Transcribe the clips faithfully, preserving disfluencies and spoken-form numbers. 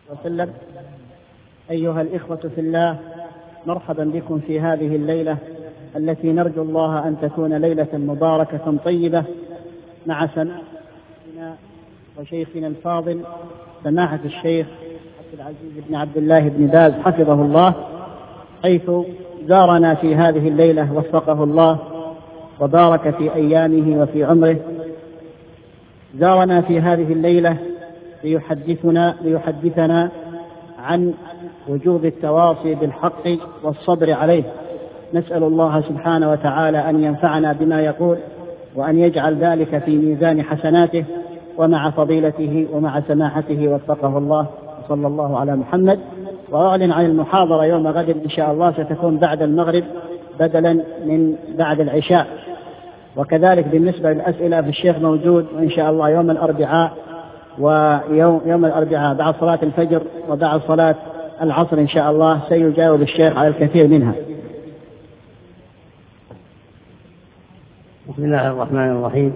وسلم. أيها الإخوة في الله، مرحبا بكم في هذه الليلة التي نرجو الله أن تكون ليلة مباركة طيبة مع سماحتنا وشيخنا الفاضل سماحة الشيخ عبد العزيز بن عبد الله بن باز حفظه الله، حيث زارنا في هذه الليلة وفقه الله وبارك في أيامه وفي عمره. زارنا في هذه الليلة ليحدثنا ليحدثنا عن وجوب التواصي بالحق والصبر عليه. نسأل الله سبحانه وتعالى أن ينفعنا بما يقول وأن يجعل ذلك في ميزان حسناته ومع فضيلته ومع سماحته وفقه الله. صلى الله على محمد. وأعلن عن المحاضرة يوم غد إن شاء الله ستكون بعد المغرب بدلا من بعد العشاء، وكذلك بالنسبة للأسئلة فالشيخ موجود وإن شاء الله يوم الأربعاء ويوم يوم الأربعاء بعد صلاة الفجر وبعد صلاة العصر إن شاء الله سيجاوب الشيخ على الكثير منها. بسم الله الرحمن الرحيم.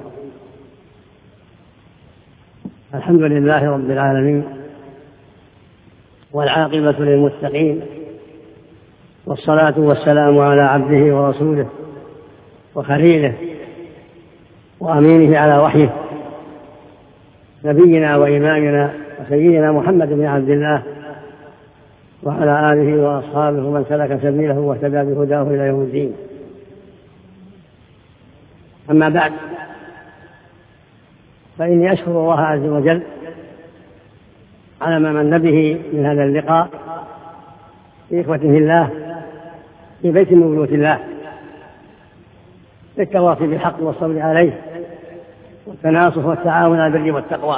الحمد لله رب العالمين، والعاقبة للمتقين، والصلاة والسلام على عبده ورسوله وخليله وأمينه على وحيه نبينا وإمامنا وسيدنا محمد بن عبد الله وعلى آله وأصحابه ومن سلك سبيله واهتدى بهداه إلى يوم الدين. أما بعد، فإني أشكر الله عز وجل على ما من به من هذا اللقاء في إخوة في الله في بيت من بيوت الله للتواصي بالحق والصبر عليه والتناصح والتعاون على البر والتقوى،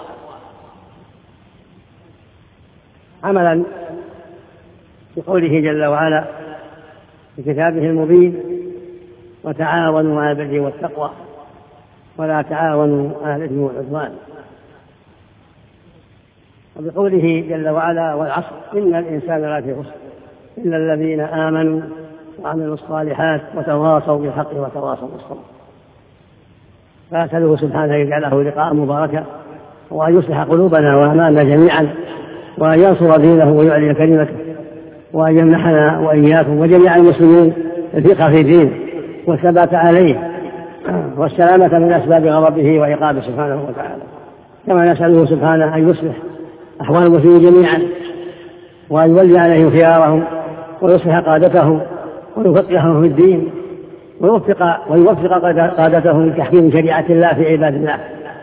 عملا بقوله جل وعلا في كتابه المبين: وتعاونوا على البر والتقوى ولا تعاونوا على الإثم والعدوان. وبقوله جل وعلا: والعصر إن الإنسان لفي خسر إلا الذين آمنوا وعملوا الصالحات وتواصوا بالحق وتواصوا بالصبر. فأسأله سبحانه يجعله لقاء مباركا، وأن يصلح قلوبنا وأعمالنا جميعا، وأن ينصر دينه ويعلي كلمته، وأن يمنحنا وإياكم وجميع المسلمين الفقه في الدين والثبات عليه والسلامة من أسباب غضبه وعقابه سبحانه وتعالى. كما نسأله سبحانه أن يصلح أحوال المسلمين جميعا، وأن يولي عليهم خيارهم ويصلح قادتهم ويفقههم في الدين ويوفق ويوفق قادتهم لتحكيم شريعة الله في عباد الله.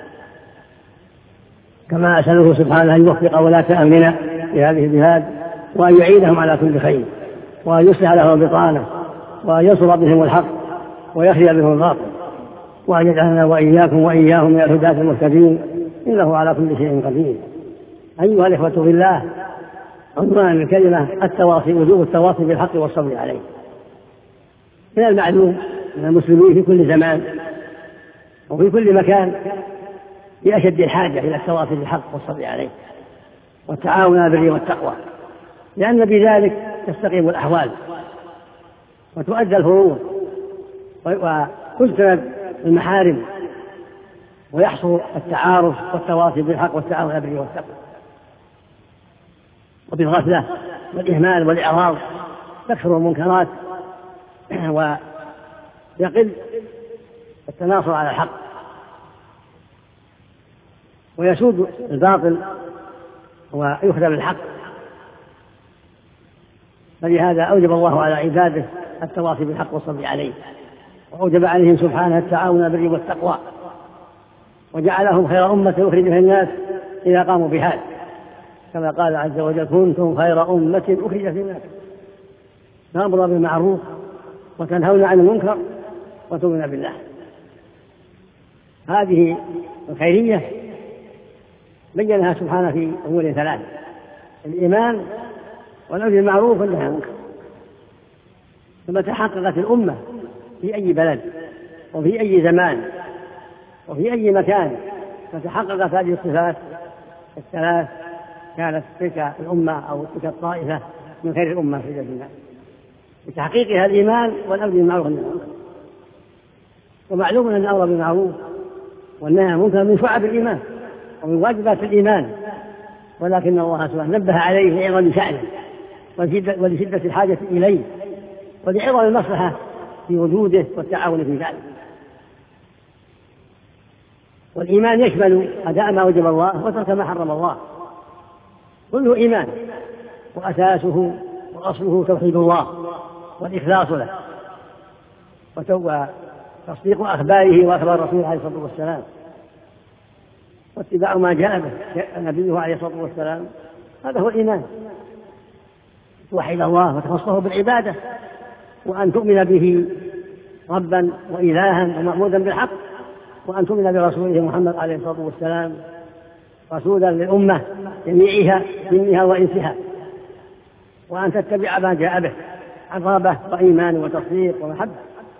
كما أسأله سبحانه أن يوفق ولاة أمرنا في هذه البلاد، وأن يعينهم على كل خير، وأن يصلح لهم بطانة، وأن ينصر بهم الحق ويخلي بهم الباطل، وأن يجعلنا وإياكم وإياهم من الهداة المهتدين، إنه على كل شيء قدير. أيها الإخوة في الله، عنوان الكلمة التواصي، وجوب التواصي بالحق والصبر عليه. من المعلوم أن المسلمين في كل زمان وفي كل مكان في أشد الحاجة إلى التواصي بالحق والصبر عليه والتعاون على البر والتقوى، لأن بذلك تستقيم الأحوال وتؤدى الفروض وتجتنب المحارم ويحصل التعارف والتواصي بالحق والتعاون على البر والتقوى. وبالغفلة والإهمال والإعراض تكثر المنكرات ويقل التناصر على الحق ويسود الباطل ويخدم الحق. فلهذا أوجب الله على عباده التواصي بالحق والصبر عليه، وأوجب عليهم سبحانه التعاون على البر والتقوى، وجعلهم خير أمة أخرجت للناس إذا قاموا بهذا، كما قال عز وجل: كنتم خير أمة أخرجت للناس تأمرون بالمعروف وتنهون عن المنكر وتؤمنون بالله. هذه الخيرية بينها سبحانه في أمور ثلاث: الإيمان والأمر بالمعروف والنهي عن المنكر. ثم تحققت الأمة في أي بلد وفي أي زمان وفي أي مكان فتحققت هذه الصفات الثلاث، كانت تلك الأمة أو تلك الطائفة من خير الأمة في الدنيا بتحقيقها الإيمان والأمر بالمعروف والنهي عن المنكر. ومعلوم أن الأمر بالمعروف والنهي عن المنكر من شعب الإيمان ومن واجبات الإيمان، ولكن الله سبحانه نبه عليه لعظم شأنه ولشدة الحاجة إليه ولعظم المصلحة في وجوده والتعاون في ذلك. والإيمان يشمل أداء ما وجب الله وترك ما حرم الله، كله إيمان، وأساسه وأصله توحيد الله والإخلاص له وتصديق أخباره وأخبار رسوله عليه الصلاة والسلام واتباع ما جاء به نبيه عليه الصلاة والسلام. هذا هو الإيمان، توحد الله وتخصه بالعبادة، وأن تؤمن به ربا وإلها ومعبودا بالحق، وأن تؤمن برسوله محمد عليه الصلاة والسلام رسولا للأمة جميعها جنها وإنسها، وأن تتبع ما جاء به عن رغبة وإيمان وتصديق ومحبة.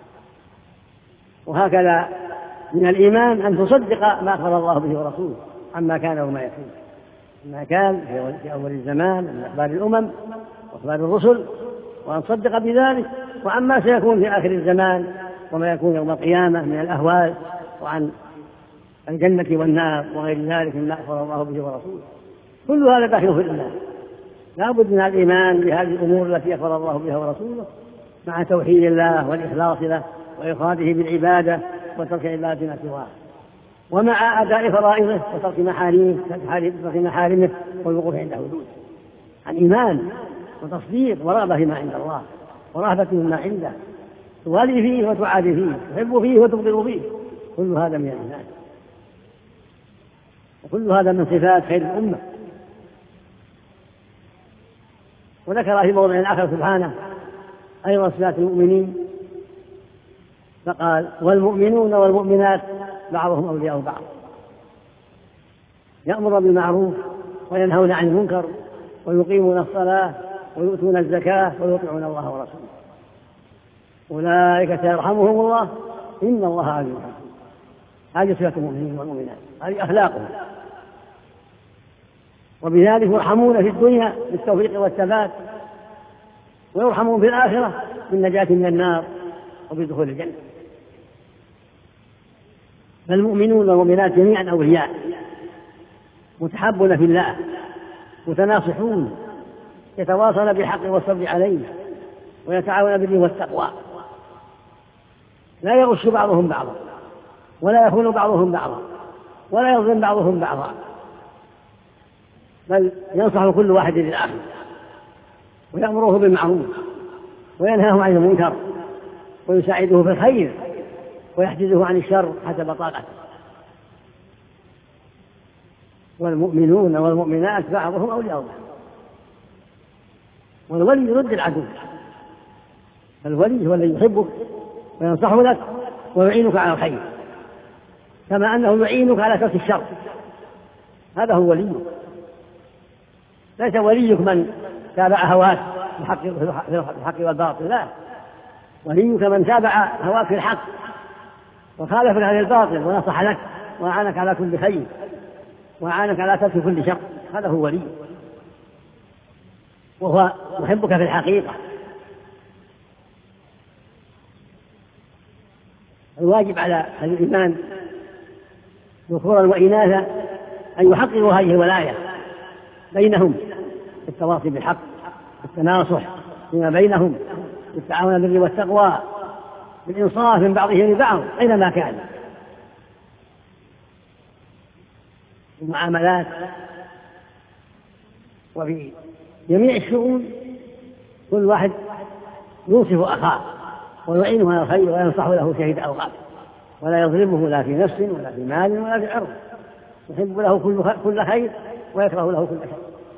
وهكذا من الإيمان أن تصدق ما أخبر الله به ورسوله عما كان وما يكون، ما كان في أول الزمان من أخبار الأمم وأخبار الرسل، وأن تصدق بذلك، وعما سيكون في آخر الزمان وما يكون يوم القيامة من الأهوال وعن الجنة والنار وغير ذلك مما أخبر الله به ورسوله. كل هذا داخل في الإيمان. لا بد من الإيمان بهذه الأمور التي أخبر الله بها ورسوله مع توحيد الله والإخلاص له وإفراده بالعبادة وترك عبادة ما سواه، ومع أداء فرائضه وترك محارمه وترك محارمه والوقوف عند حدوده. عن إيمان وتصديق ورغبة فيما عند الله ورهبة مما عنده، توالي فيه وتعادي فيه، تحب فيه وتبغض فيه، كل هذا من الإيمان، وكل هذا من صفات خير الأمة. وذكر في موضع آخر سبحانه أيضا صفات المؤمنين فقال: والمؤمنون والمؤمنات بعضهم أولياء بعض، يأمر بالمعروف وينهون عن المنكر ويقيمون الصلاة ويؤتون الزكاة ويطيعون الله ورسوله، أولئك سيرحمهم الله إن الله عليم حكيم. هذه صفة المؤمنين والمؤمنات، هذه أخلاقهم، وبذلك يرحمون في الدنيا بالتوفيق والثبات، ويرحمون في الآخرة بالنجاة من النار وبدخول الجنة. فالمؤمنون والمؤمنات جميعا أولياء متحابون في الله متناصحون، يتواصون بالحق والصبر عليه ويتعاون بالبر والتقوى، لا يغش بعضهم بعضا ولا يخون بعضهم بعضا ولا يظلم بعضهم بعضا، بل ينصح كل واحد للآخر ويأمره بالمعروف وينهاه عن المنكر ويساعده في الخير ويحجزه عن الشر حسب طاقته. والمؤمنون والمؤمنات بعضهم أولياء بعض، والولي يرد العدو، الولي هو الذي يحبك وينصح لك ويعينك على الخير، كما أنه يعينك على ترك الشر. هذا هو وليك، ليس وليك من تابع هواك في الحق والباطل، لا، وليك من تابع هواك في الحق وخالف عن الباطل ونصح لك وأعانك على كل خير وأعانك على ترك كل شر، هذا هو ولي، وهو يحبك في الحقيقة. الواجب على الإيمان ذكورا وإناثا أن يحققوا هذه الولاية بينهم بالتواصي بالحق، بالتناصح فيما بينهم، بالتعاون بالبر والتقوى، بالإنصاف من بعضهم لبعض أينما كان، في المعاملات وفي جميع الشؤون. كل واحد يوصف أخاه ويعينه على الخير وينصح له شهيد أوقاته، ولا يظلمه لا في نفس ولا في مال ولا في عرض، يحب له كل خير ويكره له كل شر.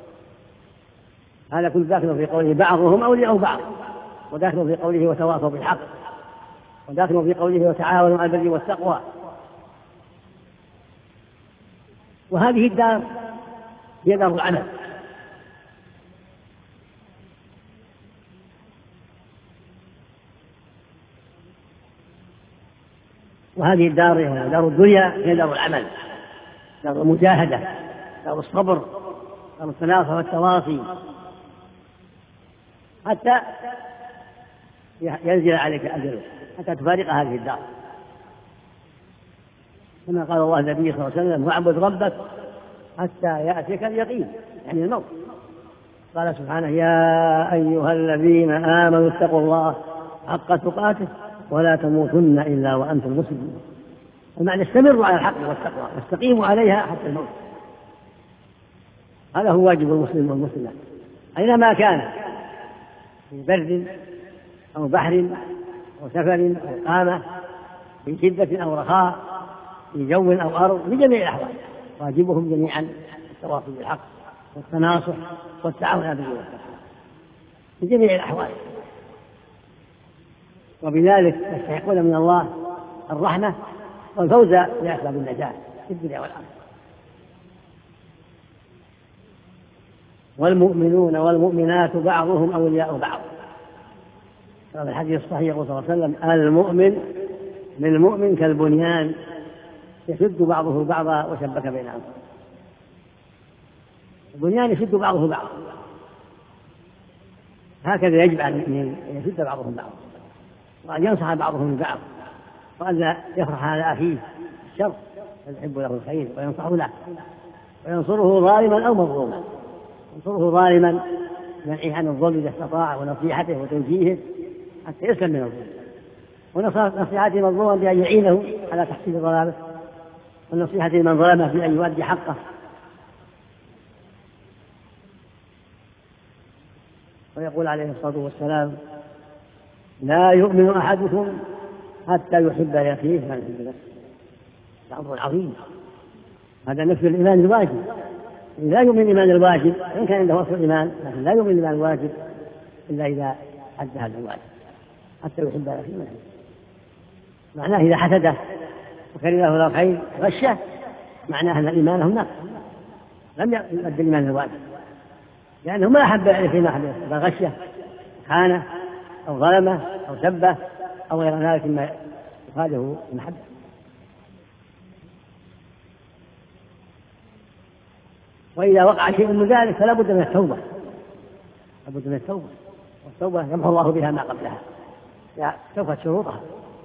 هذا كل داخل في قوله بعضهم أولياء بعض، وداخل في قوله وتواصوا بالحق، وداخل في قوله وتعاونوا على البر والتقوى. وهذه الدار هي دار العمل، وهذه الدار هي دار الدنيا، هي دار العمل، دار المجاهدة، دار الصبر، دار التناصح والتواصي، حتى ينزل عليك أجله، حتى تفارق هذه الدار، كما قال الله النبي صلى الله عليه وسلم: واعبد ربك حتى يأتيك اليقين. يعني الموت. قال سبحانه يا أيها الذين آمنوا اتقوا الله حق تقاته ولا تموتن إلا وأنتم مسلمون. المعنى استمروا على الحق والتقوى واستقيموا عليها حتى الموت. هذا هو واجب المسلم والمسلمة أينما كان، في برد أو بحر أو سفر أو إقامة، في شدة أو رخاء، في جو أو أرض، في جميع الأحوال واجبهم جميعا التواصي بالحق والتناصح والتعاون على البر والتقوى في جميع الأحوال. وبذلك يستحقون من الله الرحمة والفوز بأسباب النجاة في الدنيا والآخرة. والمؤمنون والمؤمنات بعضهم أولياء بعض. في الحديث الصحيح يقول صلى الله عليه وسلم المؤمن للمؤمن كالبنيان يشد بعضه بعضا وشبك بينهم. البنيان يشد بعضه بعضا، هكذا يجب على المؤمنين أن يشد بعضهم بعضا وأن ينصح بعضهم ببعض وأن لا يفرح على أخيه الشر بل يحب له الخير وينصح له وينصره ظالما أو مظلوما. ينصره ظالما منعه عن الظلم إذا استطاع ونصيحته وتوجيهه حتى يسلم من الظلم، ونصيحته مظلوما بأن يعينه على تحصيل ظلامه، والنصيحة لمن ظلمه بأن يؤدي حقه. ويقول عليه الصلاة والسلام لا يؤمن أحدكم حتى يحب لأخيه ما يحب نفسه. أمر عظيم، هذا نفي الإيمان الواجب. لا يؤمن الإيمان الواجب إن كان عنده وصف الإيمان، لكن لا يؤمن الإيمان الواجب إلا إذا أدى هذا الواجب حتى يحب لأخيه ما يحب. معناه إذا حسده وكره له الخير غشه معناه أن إيمانه ناقص، لم يؤدي الإيمان الواجب، لأنه ما أحب لأخيه ما أحب بل غشه خانه أو ظلمه أو سبه أو غير ذلك مما يخالفه المحبة. وإذا وقع شيء من ذلك فلا بد من التوبة، لا بد من التوبة، والتوبة يمحو الله بها ما قبلها، توبة شروطها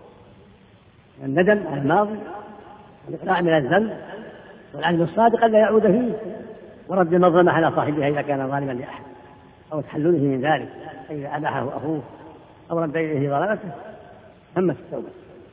الندم على الماضي والإقلاع من الذنب والعزم الصادق ألا يعود فيه ورد المظلمة على صاحبها إذا كان ظالما لأحد أو تحلله من ذلك إذا أباحه أخوه أو رد إليه ظلمته همت التوبة.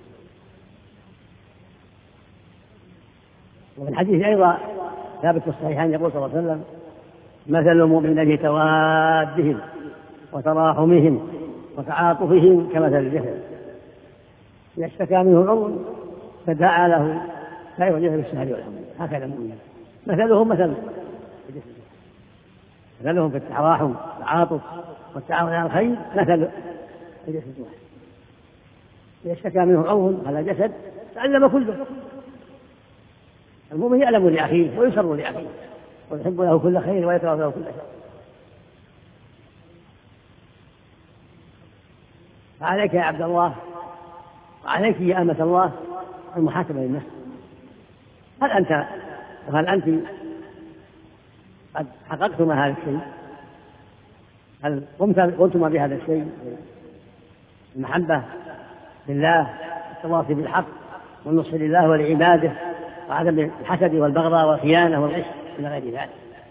وفي الحديث أيضا ثابت في الصحيحين يقول صلى الله عليه وسلم مثل المؤمنين في توادهم وتراحمهم وتعاطفهم كمثل الجسد إذا اشتكى منه العضو فدعا له سائر الجسد بالسهر والحمد. هكذا المؤمنين مثلهم مثل مثلهم في التراحم والتعاطف والتعاون على الخير مثل الجسد واحد. إذا اشتكى منه عضو على الجسد تعلم كله. المؤمن يألم لأخيه ويسر لأخيه ويحب له كل خير ويكره له كل شر. فعليك يا عبد الله وعليك يا أمة الله المحاسبة للنفس. هل أنت وهل أنت قد حققتم هذا الشيء؟ هل قمتم بهذا الشيء؟ المحبة لله والتواصي بالحق والنصح لله ولعباده وعدم الحسد والبغضاء والخيانة والغش إلى غير ذلك.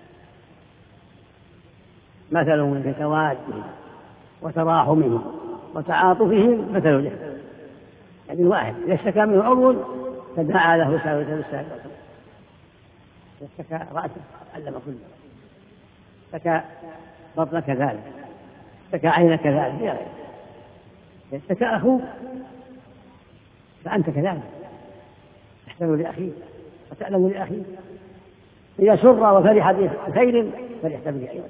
مثلهم في توادهم وتراحمهم وتعاطفهم مثل الجسد، يعني الواحد إذا اشتكى منه عضو فدعا له سائر الجسد، إذا اشتكى رأسه علم كله، اشتكى بطنك كذلك، اشتكى عينك كذلك، إذا اشتكى أخوك فأنت كذلك تحتمل لأخيه وتألم لأخيه. إذا سر وفرح بخير فرحت به أيضا،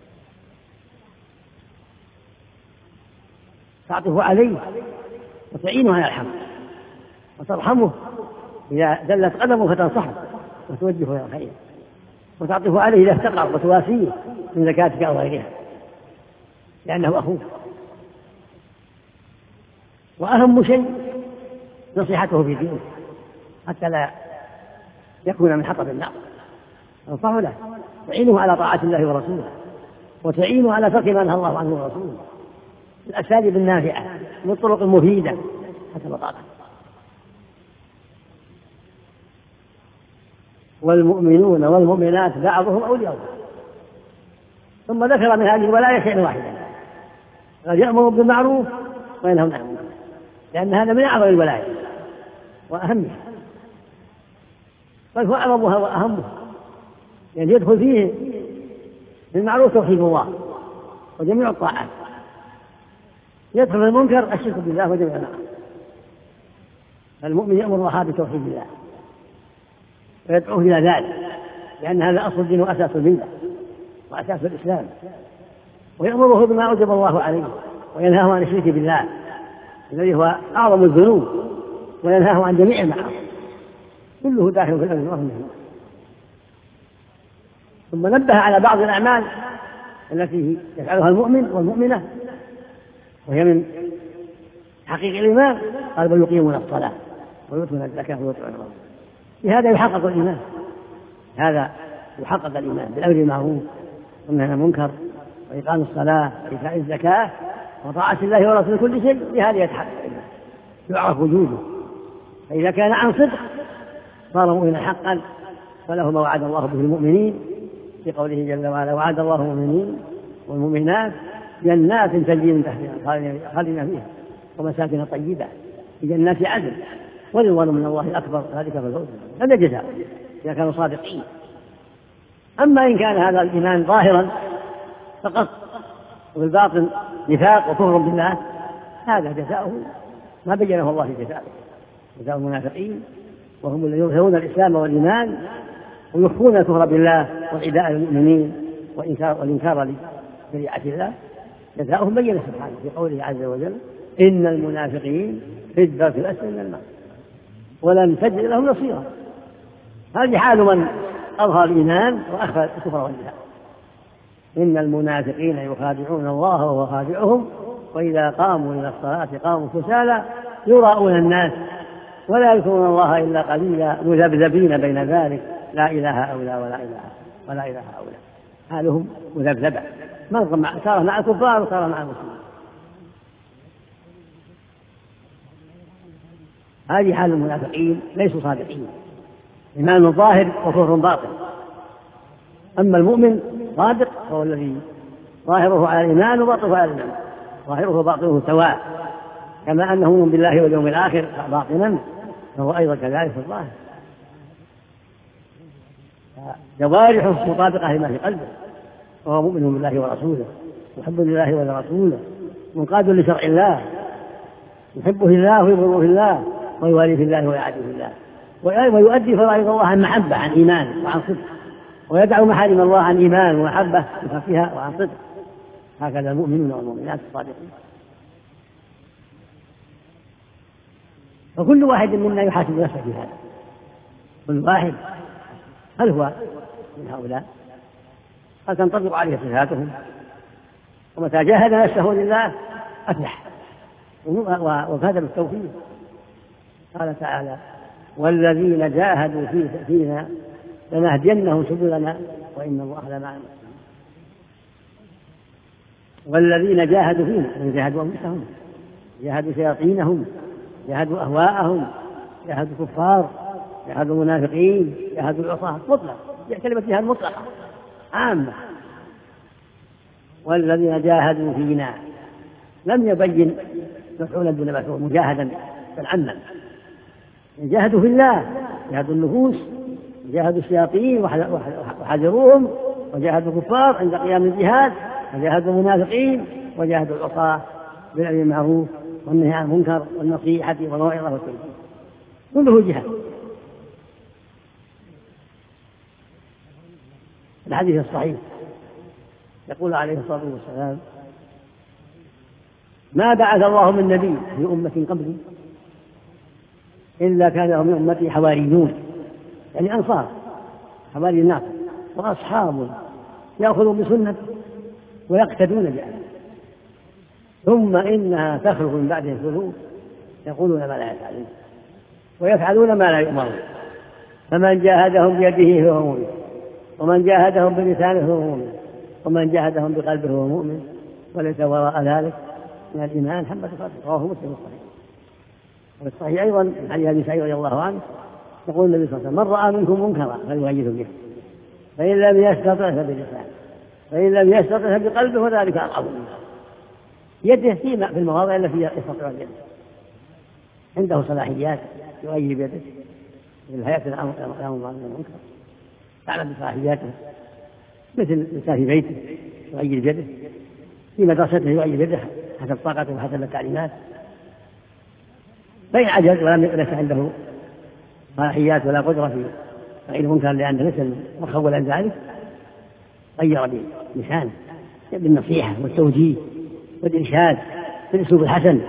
تعطف عليه وتعينه على الحق وترحمه إذا دلت قدمه فتنصحه وتوجهه إلى الخير، وتعطف عليه إذا افتقر وتواسيه من زكاتك أو غيرها لأنه أخوك. وأهم شيء نصيحته في دينه حتى لا يكون من حطب النار. تنصح له تعينه على طاعة الله ورسوله وتعينه على ترك ما نهى الله عنه ورسوله الأساليب النافعة والطرق المفيدة حسب طاقته. والمؤمنون والمؤمنات بعضهم أولياء بعض. ثم ذكر من هذه الولاية شيئا واحدا، قد يأمر بالمعروف وينهى عن المنكر، لأن هذا من أعظم الولاية وأهمها، بل هو أعظمها وأهمها، يعني يدخل فيه المعروف توحيد الله وجميع الطاعات، يدخل في المنكر الشرك بالله وجميع الأعمال. المؤمن يأمر الله بتوحيد الله ويدعوه إلى ذلك، لأن هذا أصل الدين وأساس الملة وأساس الإسلام، ويأمره بما أوجب الله عليه وينهاه عن الشرك بالله الذي هو أعظم الذنوب، وينهاه عن جميع المعاصي، كله داخل في الأمر والنهي. ثم نبه على بعض الأعمال التي يفعلها المؤمن والمؤمنة وهي من حقيقة الإيمان، قال بل يقيمون الصلاة ويؤتون الزكاة ويطيعون الله. بهذا يحقق الإيمان، هذا يحقق الإيمان بالأمر بالمعروف والنهي عن المنكر وإقام الصلاة وإيتاء الزكاة وطاعة الله ورسوله كل شيء، بهذا يتحقق الإيمان، يعرف وجوده. فإذا كان عن صدق صار مؤمنا حقا، وله ما وعد الله به المؤمنين في قوله جل وعلا وعد الله المؤمنين والمؤمنات جنات تجري من تحتها خالدين فيها ومساكن طيبة في جنات عدن ورضوان من الله أكبر، ذلك فالفوز. هذا جزاء إذا كانوا صادقين. أما إن كان هذا الإيمان ظاهرا فقط والباطن نفاق وكفر بالله، هذا جزاؤه ما بينه الله في جزاؤه، جزاء المنافقين وهم الذين يظهرون الإسلام والإيمان ويخفون الكفر بالله والعداء للمؤمنين والإنكار لشريعة الله، جزاؤهم بينه سبحانه في قوله عز وجل إن المنافقين في الدرك الأسفل من النار ولن تجد لهم نصيرا. هذه حال من أظهر الإيمان وأخفى الكفر والنفاق. إن المنافقين يخادعون الله وهو خادعهم وإذا قاموا إلى الصلاة قاموا كسالى يراءون الناس ولا يذكرون الله إلا قليلا مذبذبين بين ذلك لا إله هؤلاء ولا إله ولا إله هؤلاء، حالهم مذبذبة، صار مع الكفار وصار مع المسلمين. هذه حال المنافقين، ليسوا صادقين، إيمان ظاهر وكفر باطن. أما المؤمن صادق فهو الذي ظاهره على الإيمان وباطنه على الإيمان، ظاهره وباطنه سواء، كما أنه مؤمن بالله واليوم الآخر باطنا فهو أيضا كذلك في الظاهر. جوارحه مطابقة لما في قلبه، وهو مؤمن بالله ورسوله محب لله ولرسوله منقاد لشرع الله، يحبه الله ويبغضه الله ويوالي في الله ويعادي في الله، ويؤدي فرائض الله عن محبة عن إيمان وعن صدق، ويدع محارم الله عن إيمان ومحبة فيها وعن صدق. هكذا المؤمنون والمؤمنات الصادقين. فكل واحد منا يحاسب نفسه في هذا، كل واحد هل هو من هؤلاء؟ هل تنطبق عليه صفاتهم؟ ومتى جاهد نفسه لله أفلح وفاز بالتوفيق. قال تعالى والذين جاهدوا فينا لنهدينهم سبلنا وإن الله لمع المحسنين. والذين جاهدوا فينا يعني جاهدوا أنفسهم، جاهدوا شياطينهم، جاهدوا أهواءهم، جاهدوا كفار، جاهدوا منافقين، جاهدوا العصاة، مطلق كلمة جهاد مطلقة عامة. والذين جاهدوا فينا لم يبين مفعولا دون مفعول، مجاهدا بالعمل، جاهدوا في الله، جاهدوا النفوس، جاهدوا الشياطين وحذروهم، وجاهدوا الكفار عند قيام الجهاد، وجاهدوا المنافقين، وجاهدوا العصاة بالأمر بالمعروف والنهي عن المنكر والنصيحة والموعظة والتوجيه، كله جهاد. الحديث الصحيح يقول عليه الصلاة والسلام ما بعث الله من نبي في أمة قبلي إلا كان لهم من أمتي حواريون، يعني أنصار حواري الناس وأصحاب يأخذون بسنة ويقتدون بها، ثم إنها تخلق من بعدهم خلوف يقولون ما لا يفعلون ويفعلون ما لا يؤمرون، فمن جاهدهم بيده فهو مؤمن، ومن جاهدهم بلسانه فهو مؤمن، ومن جاهدهم بقلبه فهو مؤمن، وليس وراء ذلك من الإيمان حبة خردل. رواه مسلم الصحيح. وفي الصحيح أيضا من حديث أبي سعيد رضي الله عنه يقول النبي صلى الله عليه وسلم من رأى منكم منكرا فليغيره به، فإن لم يستطع فبلسانه، فإن لم يستطع بقلبه وذلك أضعف يده فيما في المواضع التي يستطيع اليد عنده صلاحيات يغير بيده في الحياة الأمر الله من المنكر يعمل بصلاحياته مثل الإنسان في بيته يغير بيده في مدرسته يغير بيده حسب طاقته وحسب التعليمات فإن عجز ولم ليس عنده صلاحيات ولا قدرة في غير المنكر لأنه ليس مخول عن ذلك غير بلسانه بالنصيحة والتوجيه والإرشاد بالأسلوب الحسن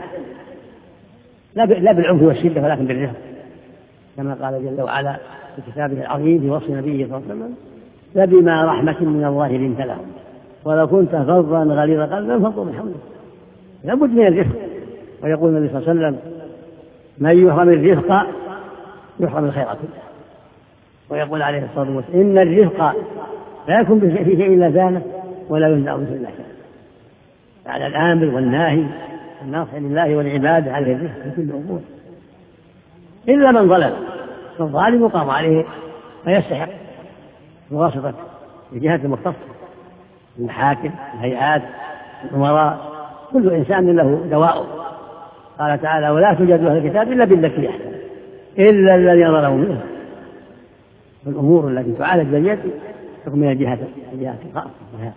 لا بالعنف والشدة ولكن بالرفق كما قال جل وعلا في كتابه العظيم في وصف نبيه صلى الله عليه وسلم فبما رحمة من الله لنت لهم ولو كنت فظا غليظ قلبا فانفضوا من حولك لابد من الرفق. ويقول النبي صلى الله عليه وسلم من يحرم الرفق يحرم الخير كله. ويقول عليه الصلاة والسلام إن الرفق لا يكون في شيء إلا زانه ولا ينزع به إلا شيء. على الآمر والناهي الناصح لله والعباد على الرفق في كل الأمور إلا من ظلم. فالظالم يقام عليه فيستحق بواسطة الجهات المختصة المحاكم الهيئات الأمراء كل إنسان له دواء. قال تعالى ولا توجد له الكتاب إلا بالتي أحسن إلا الذين ظلموا منه. الأمور التي تعالج باليد تكون من الجهات الجهات الخاصة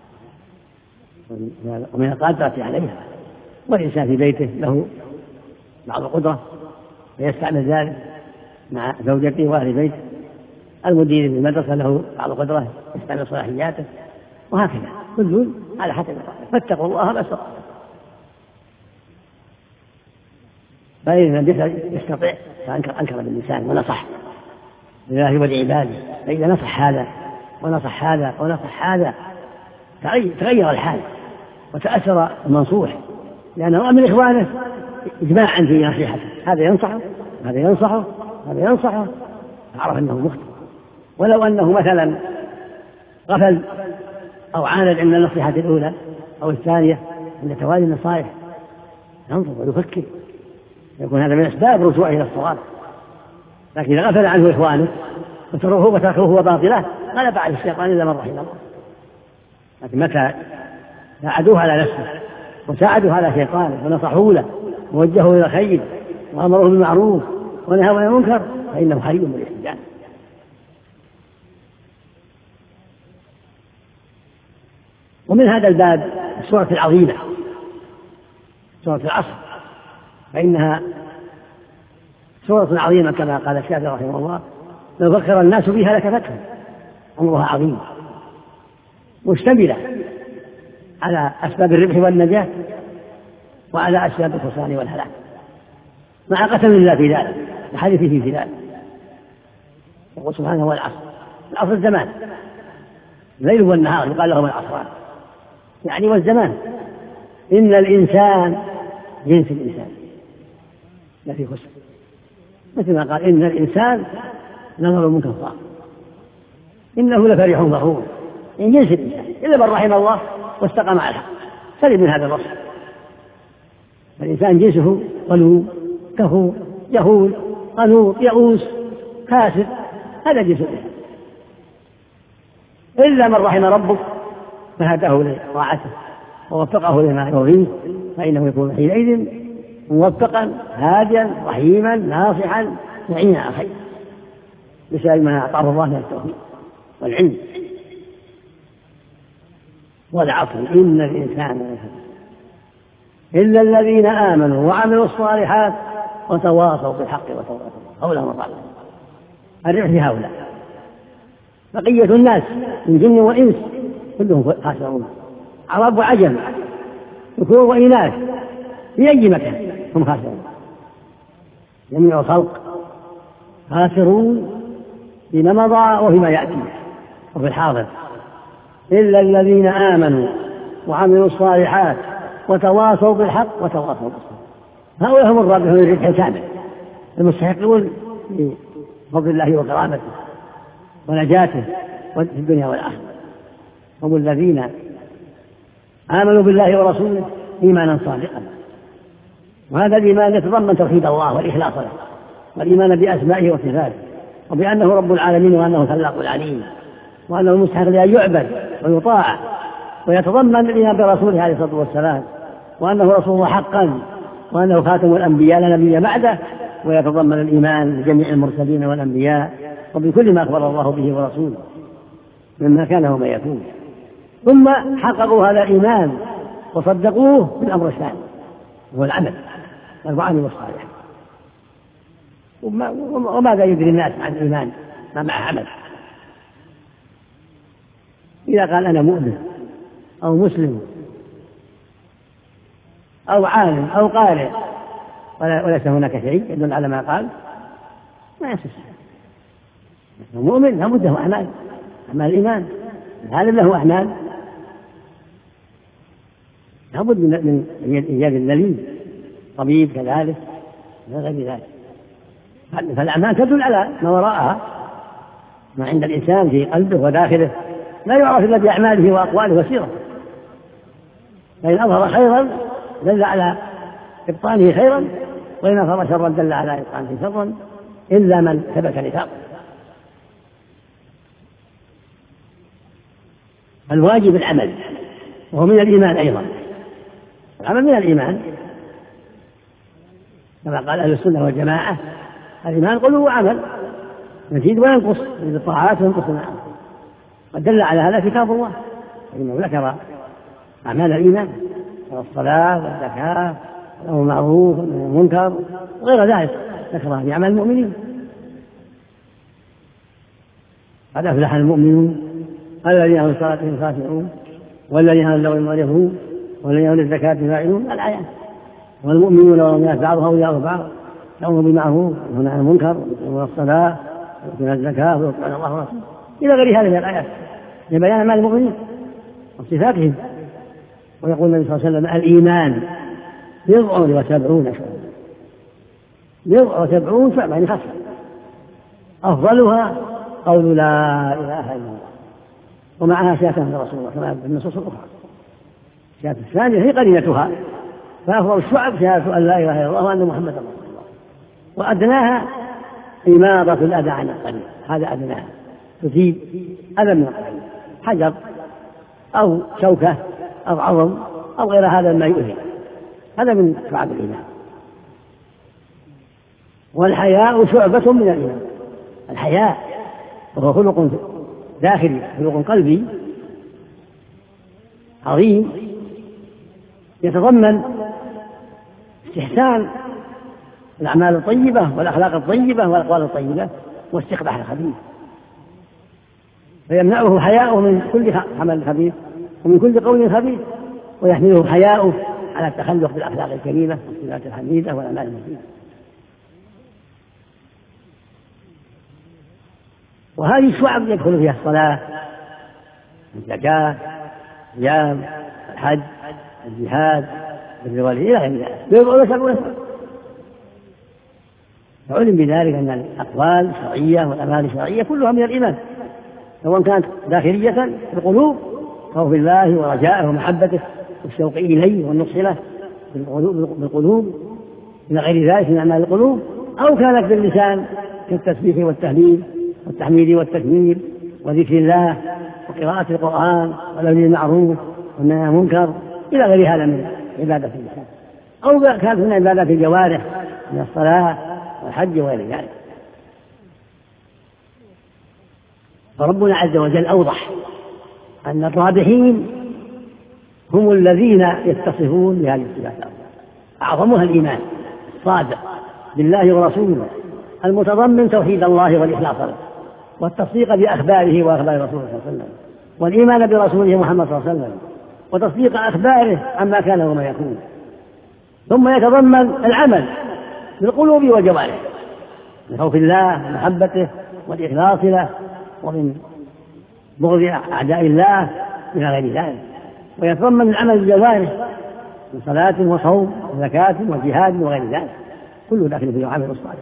ومن القادرة عليها. والإنسان في بيته له بعض القدرة فيستعمل ذلك مع زوجته وأهل بيته. المدير في المدرسة له بعض القدرة يستعمل صلاحياته وهكذا كل على حسب فاتقوا الله ما استطعتم. فإن لم يستطيع فأنكر أنكر باللسان ونصح لله ولعباده. فإذا نصح هذا ونصح هذا ونصح هذا تغير الحال وتأثر المنصوح لأنه رأى من إخوانه إجماعا في نصيحته هذا ينصحه هذا ينصحه هذا ينصحه فعرف أنه مخطئ. ولو أنه مثلا غفل أو عاند عند النصيحة الأولى أو الثانية عند توالي النصائح ينظر ويفكر يكون هذا من أسباب رجوعه إلى الصواب. لكن إذا غفل عنه إخوانه وتركوه وتركوه وباطله غلب على الشيطان إلا من رحم الله. لكن متى ساعدوه على نفسه وساعدوه على شيطانه ونصحوا له ووجهوا إلى الخير وأمروه بالمعروف ونهوا عن المنكر فإنه خير من الاستجابة. ومن هذا الباب السورة العظيمة سورة العصر فإنها سورة عظيمة كما قال الشافعي رحمه الله لو فكر الناس بها لكفتهم. أمرها عظيم مشتملة على أسباب الربح والنجاة وعلى أسباب الخسران والهلاك مع قسم الله في ذلك وحديثه في ذلك. يقول سبحانه هو العصر العصر الزمان الليل والنهار يقال لهم العصران يعني والزمان. إن الإنسان جنس الإنسان لفي خسر مثل ما قال إن الإنسان نظر منكفار إنه لفرح ضرور إن جنس الإنسان إلا من رحم الله واستقام على الحق سلم من هذا الوصف. الإنسان جنسه قلوب كفور جهول قنوط يئوس كاسر هذا جنس الإنسان إلا من رحم ربك فهداه لطاعته ووفقه لما يريد فإنه يكون حينئذ موفقا هاديا رحيما ناصحا معينا على الخير بسبب ما أعطاه الله من التوفيق والعلم. والعصر إن الإنسان إلا الذين آمنوا وعملوا الصالحات وتواصوا بالحق وتواصوا هؤلاء مطالب الربح في هؤلاء. بقية الناس من جن وإنس كلهم خاسرون عرب وعجم ذكور وإناث في أي مكان هم خاسرون. جميع الخلق خاسرون فيما مضى وفيما يأتي وفي الحاضر إلا الذين آمنوا وعملوا الصالحات وتواصوا بالحق وتواصوا بالصبر هؤلاء هم الرابحون الربح الكامل المستحقون بفضل الله وكرامته ونجاته في الدنيا والآخرة. هم الذين آمنوا بالله ورسوله إيمانا صادقا وهذا الإيمان يتضمن توحيد الله والإخلاص له والإيمان بأسمائه وصفاته وبأنه رب العالمين وأنه خلاق العليم وأنه مستحق لأن يعبد ويطاع ويتضمن الإيمان برسوله عليه الصلاة والسلام وأنه رسول الله حقا وأنه خاتم الأنبياء لا نبي بعده، ويتضمن الإيمان بجميع المرسلين والأنبياء وبكل ما أخبر الله به ورسوله مما كان وما يكون. ثم حققوا هذا الإيمان وصدقوه بالأمر الثاني وهو العمل والعمل الصالح. وماذا يدري الناس عن الإيمان ما مع عمل؟ إذا قال أنا مؤمن أو مسلم أو عالم أو قارئ وليس هناك شيء يدل على ما قال ما يصح. المؤمن لابد له أعمال، أعمال الإيمان، هذا له أعمال لابد من إيجاد الدليل، طبيب كذلك غير ذلك. فالأعمال تدل على ما وراءها، ما عند الإنسان في قلبه وداخله لا يعرف إلا بأعماله وأقواله وسيرته. فإن أظهر خيرا دل على إبطانه خيرا، وإن أظهر شرا دل على إبطانه شرا، إلا من ثبت نفاقه. الواجب العمل وهو من الإيمان أيضا. العمل من الإيمان كما قال أهل السنة والجماعة: الإيمان قل هو عمل يزيد وينقص، يزيد الطاعات وينقص الأعمال. قد دل على هذا كتاب الله، فإنه ذكر أعمال الإيمان والصلاة والزكاة والأمر بالمعروف والنهي عن المنكر وغير ذلك، ذكرها في أعمال المؤمنين. قد أفلح المؤمنون الذين هم صلاتهم خاشعون والذين هم للغو معرضون والذين هم للزكاة فاعلون. الآيات. والمؤمنون والمؤمنات بعضهم أولياء بعض يأمرون بالمعروف وينهون عن المنكر ويقيمون الصلاة ويؤتون الزكاة ويطيعون الله ورسوله إلى غير هذه الآيات لبيان أعمال المؤمنين وصفاتهم. ويقول النبي صلى الله عليه وسلم: الإيمان بضع وسبعون شعبة. بضع وسبعون شعبة يعني خاصة، أفضلها قول لا إله إلا الله ومعها شهادة من رسول الله كما في النصوص الأخرى. الشهادة الثانية هي قرينتها، فأفضل الشعب شهادة أن لا إله إلا الله وأن محمدا رسول الله، وأدناها إماطة الأذى عن الطريق. هذا أدناها تزيد أذى من الطريق، حجر أو شوكة أو عظم أو غير هذا ما يؤذي، هذا من شعب الإيمان. والحياء شعبة من الإيمان. الحياء وهو خلق داخلي، خلق قلبي عظيم يتضمن استحسان الأعمال الطيبة والأخلاق الطيبة والأقوال الطيبة واستقباح الخبيث، فيمنعه حياؤه من كل عمل خبيث ومن كل قول خبيث، ويحمله حياؤه على التخلق بالأخلاق الكريمة والصفات الحميدة والأعمال المفيدة. وهذه الشعب يدخل فيها الصلاة، الزكاة، الصيام، الحج، الجهاد، البر والإحسان إلى غير ذلك. فعلم بذلك أن الأقوال الشرعية والأعمال الشرعية كلها من الإيمان، سواء كانت داخلية في القلوب خوف الله ورجائه ومحبته والشوق إليه والنصح له بالقلوب إلى غير ذلك من أعمال القلوب، أو كانت باللسان كالتسبيح والتهليل والتحميد والتكبير وذكر الله وقراءة القرآن والأمر بالمعروف والنهي عن المنكر إلى غير هذا من عبادة اللسان، أو كانت من عبادة الجوارح من الصلاة والحج وغير ذلك. فربنا عز وجل أوضح أن الرابحين هم الذين يتصفون بهذه الصفات، أعظمها الإيمان الصادق بالله ورسوله المتضمن توحيد الله والإخلاص له والتصديق بأخباره وأخبار رسوله صلى الله عليه وسلم، والإيمان برسوله محمد صلى الله عليه وسلم وتصديق أخباره عما كان وما يكون. ثم يتضمن العمل بالقلوب والجوارح من خوف الله ومحبته والإخلاص له ومن بغض أعداء الله إلى غير ذلك. ويتضمن العمل بالجوارح من صلاة وصوم وزكاة وجهاد وغير ذلك، كله داخل في العمل الصالح.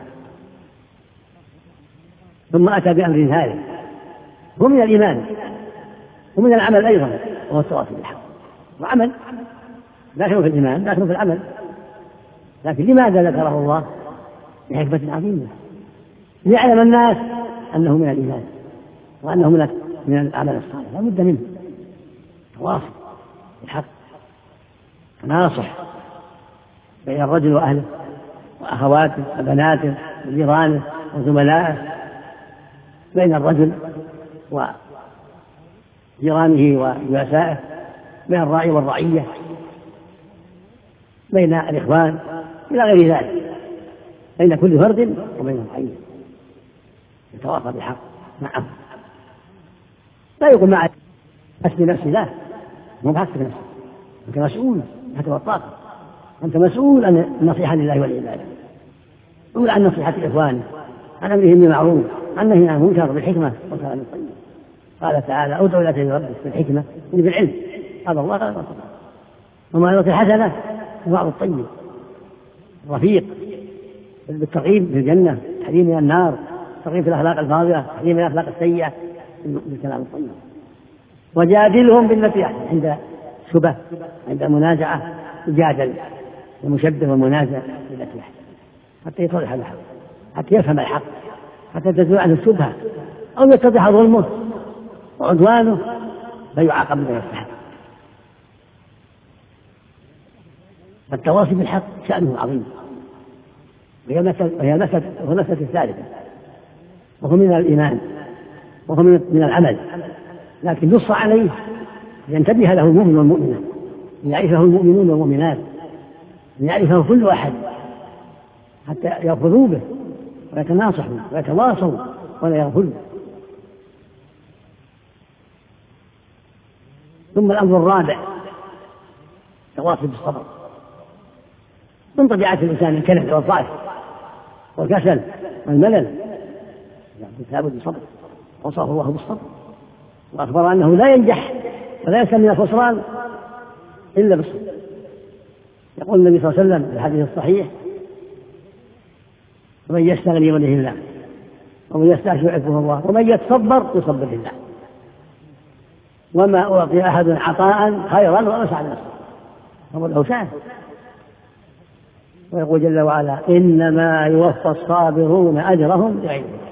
ثم أتى بأمر ثالث هو من الإيمان ومن العمل أيضا، وهو التواصي بالحق. وعمل داخل في الإيمان داخل في العمل، لكن لماذا ذكره الله؟ لحكمة عظيمة، ليعلم الناس أنه من الإيمان وأنه من العمل الصالح لا بد منه تواصي الحق، ناصح بين الرجل وأهله وأخواته وبناته وجيرانه وزملائه، بين الرجل وجيرانه وجلسائه، بين الراعي والرعية، بين الإخوان إلى غير ذلك، بين كل فرد وبين الرعية يتواصى بالحق معه. لا يقول مع حسب نفسي، لا، مو بحسب نفسي، أنت مسؤول حتى والطاقة، أنت مسؤول عن النصيحة لله والعباد، مسؤول عن نصيحة إخوانه، عن أمرهم بالمعروف، عن نهي عن المنكر بالحكمة والكلام الطيب. قال تعالى: ادعو إلى سبيل ربك بالحكمة وبالعلم. قال الله قال الله وما يعطي الحسنة وبعض الطيب، رفيق بالترغيب بالجنة، تحريم من النار، ترغيب في الأخلاق الفاضلة، تحريم من الأخلاق السيئة بالكلام الطيب. وجادلهم بالتي أحسن، عند شبه عند منازعة يجادل المشبه والمنازع بالتي أحسن حتى يصلح الحق، حتى يفهم الحق، حتى تزول عنه الشبهة أو يتضح ظلمه وعدوانه فيعاقب بما يستحق. فالتواصي بالحق شأنه عظيم، وهي المسألة الثالثة، وهو من الإيمان، وهو من العمل، لكن نص عليه ينتبه له المؤمن والمؤمنة، يعرفه المؤمنون والمؤمنات، يعرفه كل أحد حتى يأخذوا به ويتناصحوا ويتواصوا ولا يغفلوا. ثم الأمر الرابع التواصي بالصبر. من طبيعة الإنسان الكسل والضعف والكسل والملل، لابد من صبر، وصفه الله بالصبر، وأخبر أنه لا ينجح ولا يسلم من الخسران إلا بالصبر. يقول النبي صلى الله عليه وسلم في الحديث الصحيح: ومن يستغني يغنه الله، ومن يستعفف يعفه الله، ومن يتصبر يصبر الله، وما أعطي أحد عطاء خيرا وأوسع من الصبر، فهو له شأن. ويقول جل وعلا: إنما يوفى الصابرون أجرهم بغير حساب.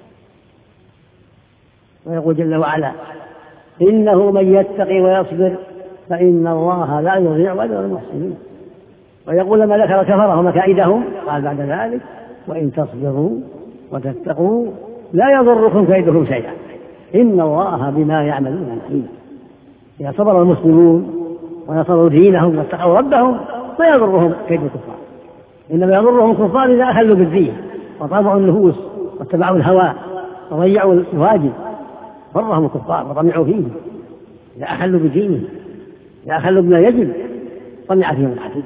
ويقول جل وعلا: إنه من يتقي ويصبر فإن الله لا يضيع أجر المحسنين. ويقول لما ذكر الكفرة ومكائدهم قال بعد ذلك: وإن تصبروا وتتقوا لا يضركم كيدهم شيئا إن الله بما يعملون محيط. إذا صبر المسلمون ونصروا دينهم واتقوا ربهم لا يضرهم كيد الكفار، إنما يضرهم الكفار إذا أخلوا بالدين وطبعوا النفوس واتبعوا الهوى وضيعوا الواجب، ضرهم الكفار وطمعوا فيه. إذا أخلوا بدينهم، إذا أخلوا بما يجب، طمع فيهم العدو.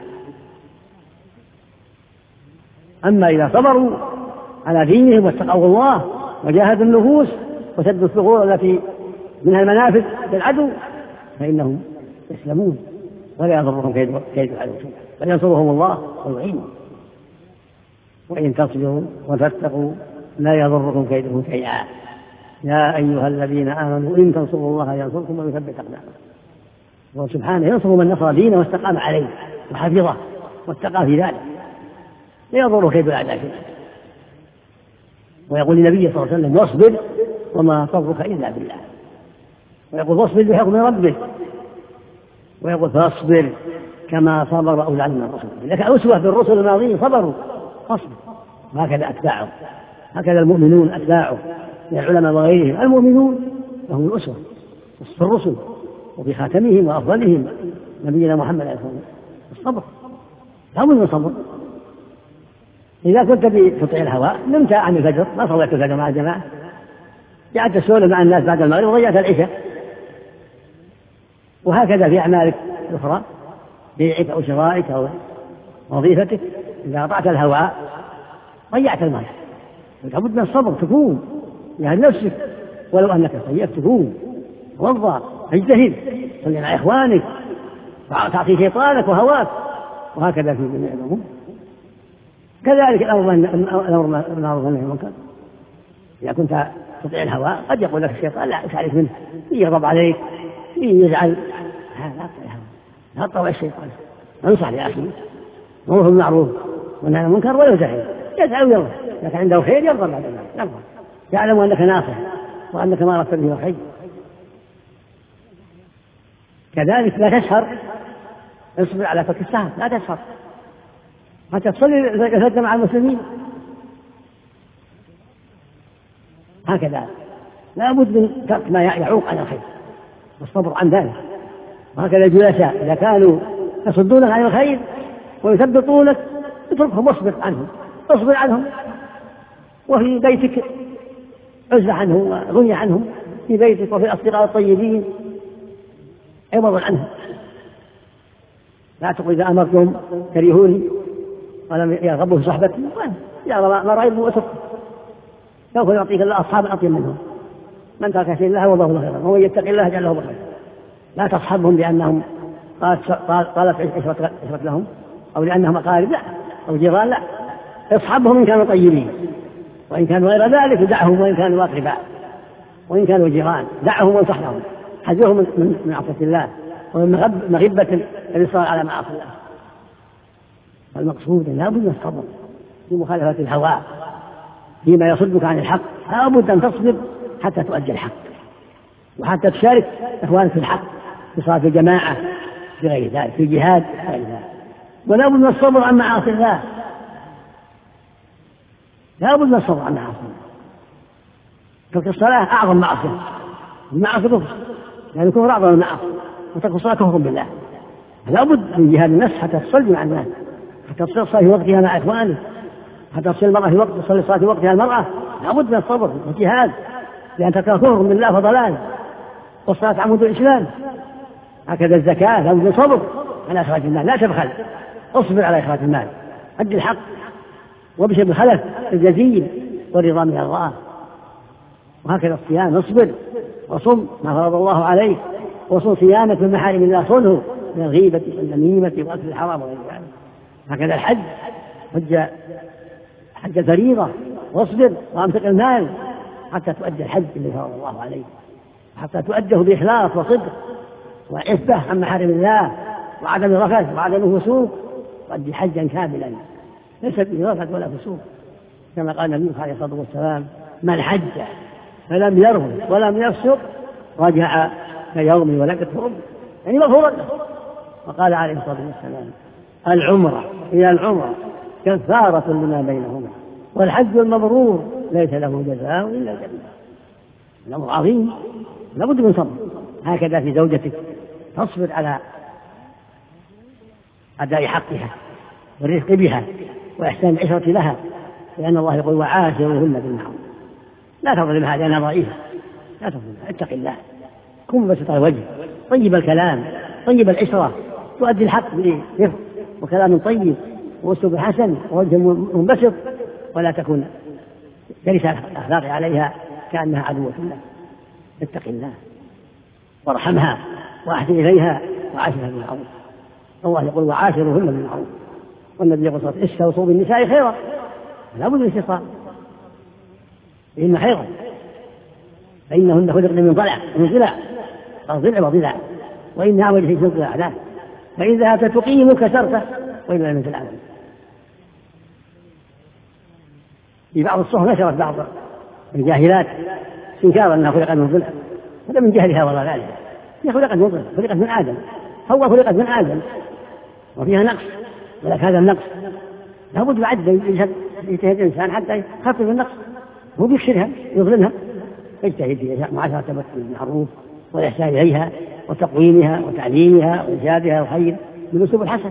أما إذا صبروا على دينهم واتقوا الله وجاهدوا النفوس وسدوا الثغور التي منها المنافذ للعدو فإنهم يسلمون ولا يضرهم كيد العدو، بل ينصرهم الله ويعينهم. وإن تصبروا وتتقوا لا يضركم كيدهم شيئا يا أيها الذين آمنوا إن تنصروا الله ينصركم ويثبت أقدامكم. وسبحانه ينصر من نصر دينه واستقام عليه وحفظه واتقى في ذلك، لا يضر كيد الأعداء شيئا. ويقول النبي صلى الله عليه وسلم: واصبر وما صبرك إلا بالله. ويقول: واصبر بحكم ربك. ويقول: فاصبر كما صبر أولو العزم من الرسل. لك أسوة بالرسل الماضين صبروا فاصبر. وهكذا أتباعه، هكذا المؤمنون أتباعه من العلماء وغيرهم، المؤمنون لهم الأسوة في الرسل وفي خاتمهم وأفضلهم نبينا محمد عليه الصلاة والسلام الصبر. لا بد من الصبر. إذا كنت بتطيع الهواء نمت عن الفجر، ما صليت الفجر مع الجماعة، قعدت تسولف مع الناس بعد المغرب وضيعت العشاء. وهكذا في أعمالك الأخرى، بيعك أو شرائك أو وظيفتك، إذا قطعت الهواء ضيعت المال. لابد من الصبر، تكون يعني نفسك ولو أنك سيئت، تكون توضأ، اجتهد، صلي مع إخوانك، تعطي شيطانك وهواك، وهكذا في جميع الأمور. كذلك الأمر بالمعروف والنهي عن المنكر. إذا كنت تطيع الهواء قد يقول لك الشيطان: لا تعرف منه، يغضب عليك، يزعل، لا تطوع الشيطان. انصح لأخي معروف بالمعروف والنهي عن المنكر ولا يزعل، يزعل ويرضى، لكن عنده خير يرضى بعد ذلك، يرضى، يعلم أنك ناصح وأنك ما أردت به الخير. كذلك لا تسهر، اصبر على فك السهر، لا تسهر حتى تصلي الفجر مع المسلمين. هكذا لا بد من ترك ما يعوق عن الخير والصبر عن ذلك. وهكذا الجلساء إذا كانوا يصدونك عن الخير ويثبطونك اتركهم واصبر عنهم، اصبر عنهم، وفي بيتك عزل عنهم وغني عنهم، في بيتك وفي الأصدقاء الطيبين عوضا عنهم. لا تقل إذا أمرتهم كرهوني ولم يرغبوا في صحبتي يا ما رأيهم وأتركوا، سوف يعطيك الله أصحابا أطيب منهم. من ترك شيء الله وضعه خيرا ومن يتق الله جعله بخير. لا تصحبهم لأنهم قالت عشرة لهم أو لأنهم أقارب، لا، أو جيران، لا، اصحبهم إن كانوا طيبين، وإن كانوا غير ذلك دعهم، وإن كانوا أقرباء وإن كانوا جيران دعهم وانصح لهم، حذرهم من معصية الله ومن مغبة الإصرار على معاصي الله. والمقصود لا بد من الصبر في مخالفة الهوى فيما يصدك عن الحق، لا بد أن تصبر حتى تؤدي الحق وحتى تشارك إخوانك في الحق في صلاة الجماعة في غير ذلك، في الجهاد في غير ذلك. ولا بد من الصبر عن معاصي الله، لا بد من الصبر عن معاصي الله. ترك الصلاة أعظم معصية، المعاصي كفر، يعني كفر أعظم المعاصي، وترك الصلاة كفر بالله. لا بد من جهاد النفس حتى تصلي مع الناس، حتى تصلي الصلاة في وقتها مع إخوانك، حتى تصلي المرأة في وقت تصلي الصلاة في وقتها المرأة. لا بد من الصبر والجهاد، لأن ترك كفر بالله فضلال، والصلاة عمود الإسلام. هكذا الزكاة لا بد من صبر على إخراج المال، لا تبخل، اصبر على إخراج المال، أدي الحق وابشر بالخلف الجزيل والرضا من الله. وهكذا الصيام، اصبر وصم ما فرض الله عليك، وصم صيامك من محارم الله، صنه من الغيبة والنميمة وأكل الحرام وغير ذلك. هكذا الحج، حج حج الفريضة، واصبر وامسك المال حتى تؤدي الحج الذي فرض الله عليك، حتى تؤديه بإخلاص وصدق وعفة عن محارم الله وعدم الرفث وعدم الفسوق، تؤدي حجا كاملا ليس به رفث ولا فسوق، كما قال النبي عليه الصلاة والسلام: من حج فلم يرفث ولم يفسق رجع كيوم ولدته أمه، يعني مغفورا له. وقال عليه الصلاة والسلام: العمرة إلى العمرة كفارة لما بينهما، والحج المبرور ليس له جزاء إلا الجنة. الأمر عظيم، لابد من صبر. هكذا في زوجتك، تصبر على أداء حقها والرفق بها وإحسان العشرة لها، لأن الله يقول: وعاشروهن بالمعروف. لا تظلمها لأنها ضعيفة، لا تظلمها، اتق الله، كن بسط الوجه، طيب الكلام، طيب العشرة، تؤدي الحق برفق وكلام طيب وأسلوب حسن ووجه منبسط، ولا تكون جلس الأخلاق عليها كأنها عدوة الله. اتق الله وارحمها وأحسن إليها وعاشرها بالمعروف. الله يقول: وعاشروهن بالمعروف، والنبي يقول: استوصوا بالنساء خيرا. لا بد من الاستيصال، إن خيرا، فإنهن خلقن من ضلع من ضلع ضلع وضلع، وإن أعوج في جلد الأعلام، فإذا تقيم كسرته وإلا لم تلعب. في بعض الصحف نشرت بعض الجاهلات استنكارا أنها خلقت من ضلع، هذا من جهلها وضلالها. هي خلقت من ضلع، خلقت من آدم، هو خلقت من آدم وفيها نقص، ولكن هذا النقص لابد بعد يجتهد الإنسان حتى يخفف النقص، هو بيكسرها يظلمها، يجتهد في معاشرة بالمعروف والإحسان إليها وتقويمها وتعليمها وإرشادها والخير بالأسلوب الحسن.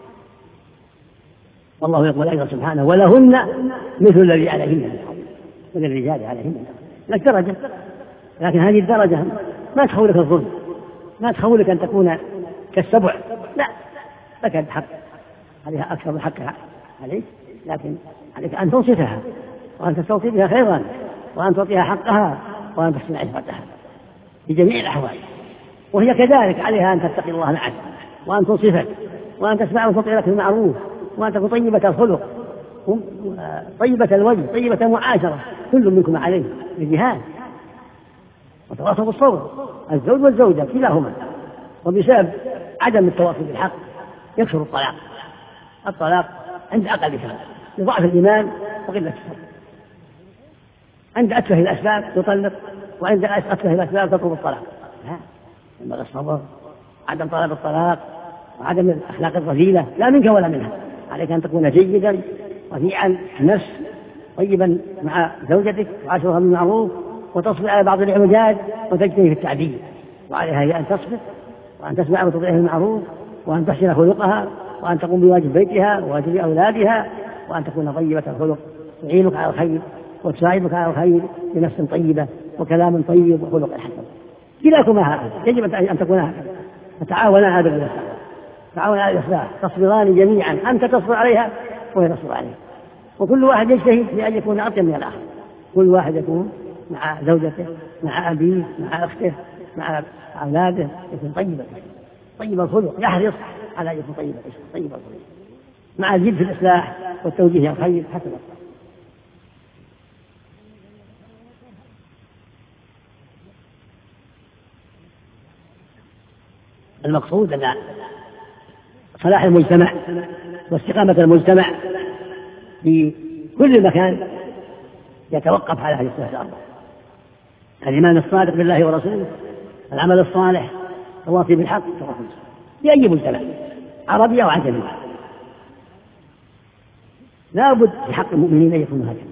والله يقول أيضا سبحانه: ولهن مثل الذي عليهن وللرجال عليهن. لك درجة، لكن هذه الدرجة ما تخولك الظلم، ما تخولك أن تكون كالسبع، لا، لك الحق عليها أكثر من حقها عليك، لكن عليك أن توصفها وأن تستوصي بها خيرا وأن تعطيها حقها وأن تحسن عفرتها في جميع الأحوال. وهي كذلك عليها أن تتقي الله معك وأن توصفك وأن تسمع وتطيع لك المعروف وأن تكون طيبة الخلق طيبة الوجه طيبة المعاشرة. كل منكم عليه الجهاد وتواصوا بالصبر، الزوج والزوجة كلاهما. وبسبب عدم التواصل بالحق يكثر الطلاق، الطلاق عند أقل سبب لضعف الإيمان وقلة الصبر. عند أتفه الأسباب يطلق، وعند أتفه الأسباب تطلب الطلاق. لا، ينبغي الصبر عدم طلب الطلاق وعدم الأخلاق الرذيلة، لا منك ولا منها. عليك أن تكون جيدا رفيعا النفس طيبا مع زوجتك وعاشرها بالمعروف، وتصبر على بعض الإعوجاج وتجتهد في التعديل. وعليها هي أن تصبر وأن تسمع وتطيع المعروف وأن تحسن خلقها وأن تقوم بواجب بيتها وواجب أولادها، وأن تكون طيبة الخلق تعينك على الخير وتساعدك على الخير بنفس طيبة وكلام طيب وخلق حسن. كلاكما هكذا يجب أن تكون هكذا، فتعاونا على الإصلاح، تعاونا على الإصلاح، تصبران جميعا، أنت تصبر عليها وهي تصبر عليها، وكل واحد يجتهد في أن يكون أطيب من الآخر. كل واحد يكون مع زوجته مع أبيه مع أخته مع أولاده يكون طيبا طيب الخلق، يحرص على أن يكون طيب طيب الخلق مع الجد في الإصلاح والتوجيه إلى الخير حسنا. المقصود أن صلاح المجتمع واستقامة المجتمع في كل مكان يتوقف على هذه الصفات الأربعة: الإيمان الصادق بالله ورسوله، العمل الصالح، التواصي بالحق، التواصي في أي مجتمع عربي أو عجمي. لا بد في حق المؤمنين أن يكونوا هكذا،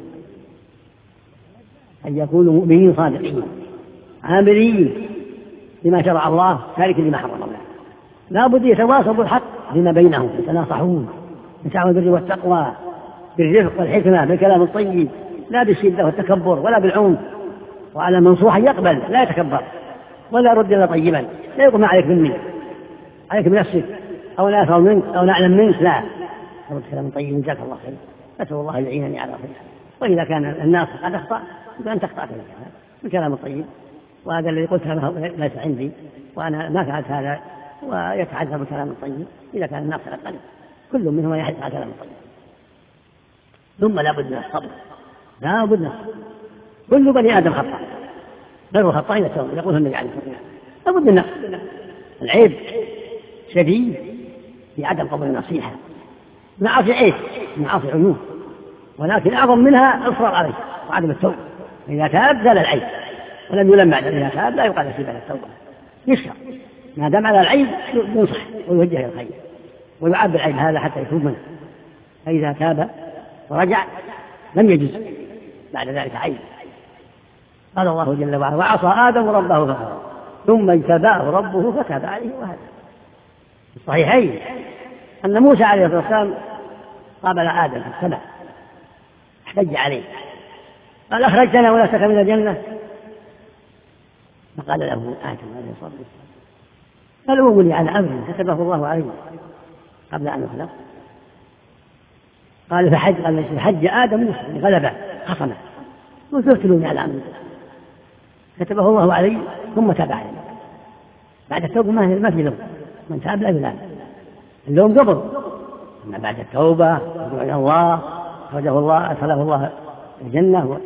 أن يكونوا مؤمنين صادقين عاملين بما شرع الله تاركين لما حرم الله. لا بد يتواصوا بالحق فيما بينهم، يتناصحون، يسعون بالبر والتقوى، بالرفق والحكمة، بالكلام الطيب، لا بالشدة والتكبر ولا بالعنف. وعلى منصوح يقبل لا يتكبر ولا يرد إلا طيبا، لا يقول ما عليك مني، عليك بنفسك أو لا أفعل منك أو لا أعلم منك، لا يرد كلام طيب جزاك الله خير، أسأل الله يعينني على خير. وإذا كان الناس قد أخطأ فأنت أخطأت بالكلام الطيب، وهذا الذي قلته ليس عندي وأنا ما فعلت هذا، ويتعذر بالكلام الطيب إذا كان الناس قد قلب، كل منهم يحرص على الكلام الطيب. ثم لا بد من الصبر، لا بد من الصبر. كل بني آدم خطأ، غير خطأ إلى التوبة، يقول النبي عليه الصلاة والسلام. لا بد من النصح. العيب شديد في عدم قبول النصيحة. معاصي عيب، معاصي عيوب، ولكن أعظم منها الإصرار عليه وعدم التوبة. إذا تاب زال العيب ولم يلم بعد. إذا تاب لا يقال شيء بعد التوبة، يشكر ما دام على العيب، ينصح ويوجه إلى الخير ويعاب العيب هذا حتى يتوب منه. فإذا تاب ورجع لم يجز بعد ذلك عيب. قال الله جل وعلا: وعصى آدم ربه فغوى ثم اجتباه ربه فتاب عليه وهدى. في الصحيحين أن موسى عليه الصلاة والسلام قابل آدم في السماء، احتج عليه قال: أخرجتنا ونفسك من الجنة؟ فقال له آدم عليه الصلاة والسلام: فلومني على أمر كتبه الله عليه قبل أن يخلق. قال: فحج قال فحج آدم موسى غلبه خصمه، وتلومني على أمر كتبه الله عليه ثم تاب عليه. بعد التوبة ما في لوم، من تاب لا يلام، اللوم قبل. أما بعد التوبة رجوع إلى الله أخرجه الله أدخله الله الجنة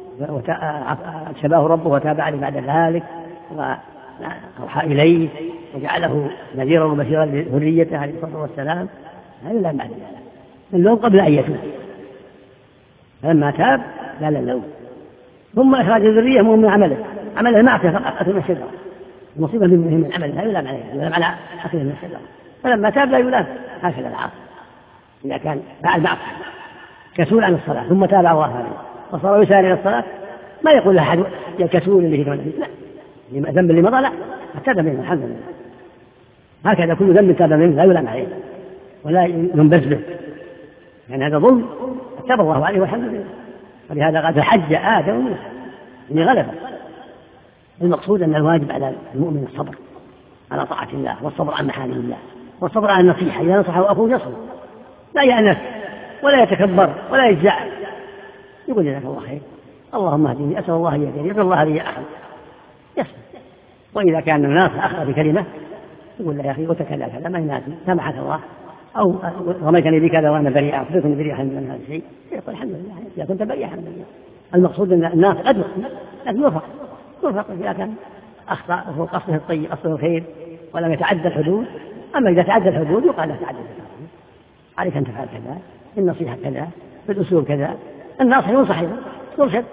وشباه ربه وتاب عليه بعد ذلك وأوحى إليه وجعله نذيرا وبشيرا لذريته عليه الصلاة والسلام، لا يلام بعد ذلك. اللوم قبل أن يتوب، فلما تاب لا اللوم. ثم إخراج الذرية مو من عمله، عمله المعصية فقط، أكل من الشجرة، المصيبة من العمل لا يلام عليه، يلام على أكل من الشجرة. فلما تاب لا يلام. هكذا العاصي إذا كان فعل معصية كسول عن الصلاة ثم تاب الله عليه وصار يسار إلى الصلاة، ما يقول أحد يا كسول اللي هي لا، ذنب اللي مضى لا، تاب منه الحمد لله. هكذا كل ذنب تاب منه لا يلام عليه ولا ينبذ به، يعني هذا ظلم تاب الله عليه والحمد لله. ولهذا قال: فحج آدم موسى يعني غلبه. المقصود أن الواجب على المؤمن الصبر على طاعة الله، والصبر عن محارم الله، والصبر على النصيحة. إذا نصحه أخوه يصبر، لا يأنف ولا يتكبر ولا يجزع، يقول: جزاك الله خير، اللهم اهدني، أسأل الله يهديني، يقول الله لي أخذ، يصبر. وإذا كان الناس أخذ بكلمة يقول: لا يا أخي وتكلم كذا ما يناسب، سامحك الله، أو رميتني بكذا وأنا بريء، أخذتني بريئا من هذا الشيء، يقول الحمد لله، إذا كنت بريئا الحمد لله. المقصود أن الناس قد لكن يرفق يرفق إذا كان أخطأ وهو قصده الطيب قصده الخير ولم يتعدى الحدود. أما إذا تعدى الحدود يقال لا تعدى الحدود، عليك أن تفعل كذا، النصيحة كذا، بالأسلوب كذا، الناصح ينصح يرشد.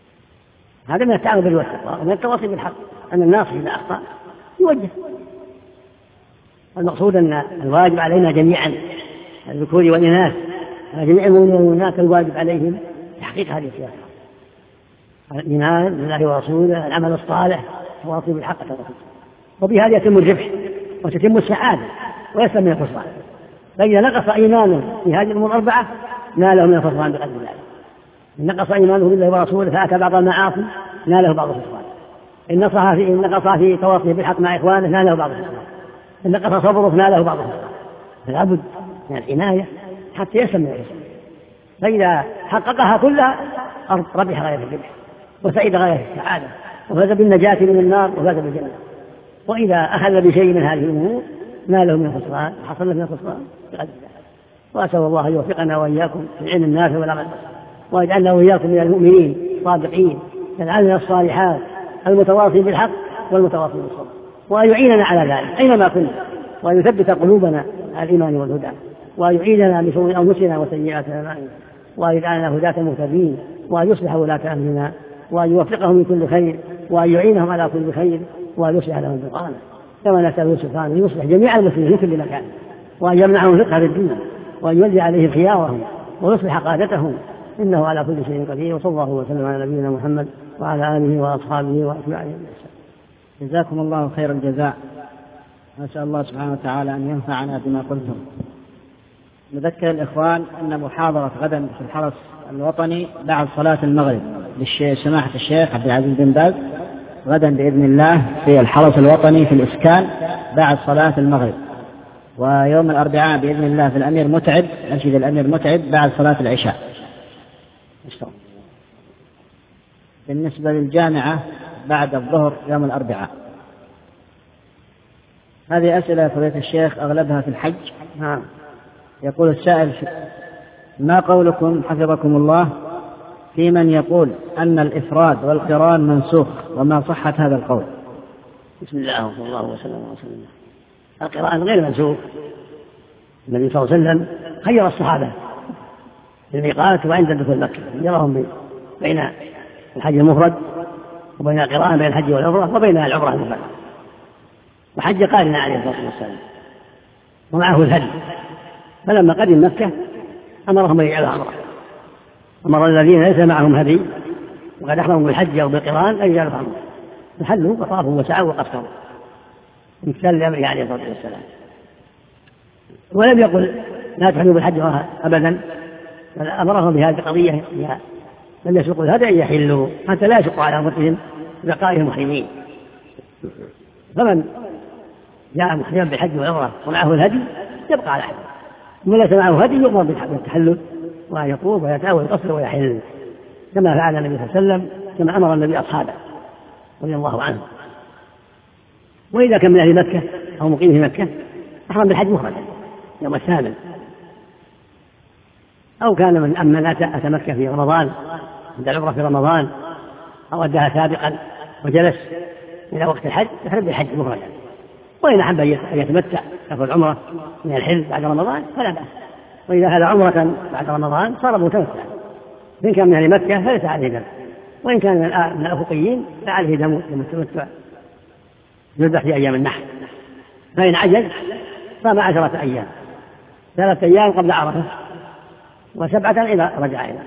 هذا من التعاون بالوسط ومن التواصي بالحق، أن الناصح إذا أخطأ يوجه المقصود أن الواجب علينا جميعا الذكور والإناث على جميع المؤمنين والمؤمنات الواجب عليهم تحقيق هذه الصفات: الإيمان بالله ورسوله، العمل الصالح، التواصي بالحق والتواصي. وبهذا يتم الربح وتتم السعادة ويسلم من الخسران. فإذا نقص إيمانه في هذه الأمور الأربعة ناله من الخسران بقدر ذلك. إن نقص إيمانه بالله ورسوله فأتى بعض المعاصي ناله بعض الخسران. إن نقص في إن نقص في تواصيه بالحق مع إخوانه ناله بعض الخسران. إن نقص صبره ناله بعض الخسران. فلا بد من العناية حتى يسلم من الخسران. فإذا حققها كلها ربح غاية الربح وسعيد غاية السعادة وفاز بالنجاة من النار وفاز بالجنة. وإذا أخذ بشيء من هذه الأمور ناله من الخسران وحصل من الخسران بقدر ذلك. وأسأل الله أن يوفقنا وإياكم في العلم النافع والعمل ويجعلنا وإياكم من المؤمنين الصادقين العاملين الصالحات المتواصين بالحق والمتواصين بالصبر، وأن يعيننا على ذلك أينما كنا، وأن يثبت قلوبنا على الإيمان والهدى، وأن يعيننا من شرور أنفسنا وسيئات أعمالنا، وأن يجعلنا هداة مهتدين، وأن يصلح ولاة أمرنا، وأن يوفقهم من كل خير، وأن يعينهم على كل خير، وأن يصلح لهم بطانه. كما نسأله سبحانه أن يصلح جميع المسلمين في كل مكان، وأن يمنعهم الفقه في الدين، وأن يولي عليهم خيارهم ويصلح قادتهم، إنه على كل شيء قدير. وصلى الله وسلم على نبينا محمد وعلى آله وأصحابه وأتباعه. جزاكم الله خير الجزاء. نسأل الله سبحانه وتعالى أن ينفعنا بما قلتم. نذكر الإخوان أن محاضرة غدا في الحرس الوطني بعد صلاة المغرب لسماحة الشيخ عبد العزيز بن باز غدا بإذن الله في الحرس الوطني في الإسكان بعد صلاة المغرب. ويوم الأربعاء بإذن الله في الأمير متعب مسجد الأمير متعب بعد صلاة العشاء. بالنسبة للجامعة بعد الظهر يوم الأربعاء. هذه أسئلة فضيلة الشيخ أغلبها في الحج. نعم. يقول السائل: ما قولكم حفظكم الله في من يقول أن الإفراد والقران منسوخ، وما صحة هذا القول؟ بسم الله وصلى الله وسلم وسلم. القران غير منسوخ. النبي صلى الله عليه وسلم خير الصحابة في الميقات وعند دخول مكة، خيرهم بين الحج المفرد وبين القران، بين الحج والعمرة وبين العمرة المفردة، وحج قارنا عليه الصلاة والسلام ومعه الهدي. فلما قدم مكة أمرهم أن يجعلوا عمرة، أمر الذين ليس معهم هدي وقد أحرموا بالحج أو بالقران أن يجعلوا عمرة، فحلوا وطافوا وسعوا وقصروا امتثالا لأمره عليه الصلاة والسلام. ولم يقل لا تحلوا بالحج أبدا، بل أمرهم بهذه القضية لم يسوقوا الهدي أن يحلوا حتى لا يشقوا على أنفسهم بقائهم محرمين. فمن جاء محرما بالحج والعمرة ومعه الهدي يبقى على حد، ومن ليس معه هدي يؤمر بالتحلل وأن يطوف ويتأول ويقصر ويحل كما فعل النبي صلى الله عليه وسلم، كما أمر النبي أصحابه رضي الله عنه. وإذا كان من أهل مكة أو مقيم في مكة أحرم بالحج مفردا يوم الثامن، أو كان من أمن أتى مكة في رمضان عند العمرة في رمضان أو أداها سابقا وجلس إلى وقت الحج يحرم بالحج مفردا. وإن أحب أن يتمتع له العمرة من الحل بعد رمضان فلا بأس، وإذا هذا عمرة بعد رمضان صار متمتعا. إن كان من أهل مكة فليس عليه دم، وإن كان من الأفقيين فعليه دم التمتع يذبح في أيام النحر. فإن عجز صام عشرة أيام، ثلاثة أيام قبل عرفة وسبعة إذا رجع إلى.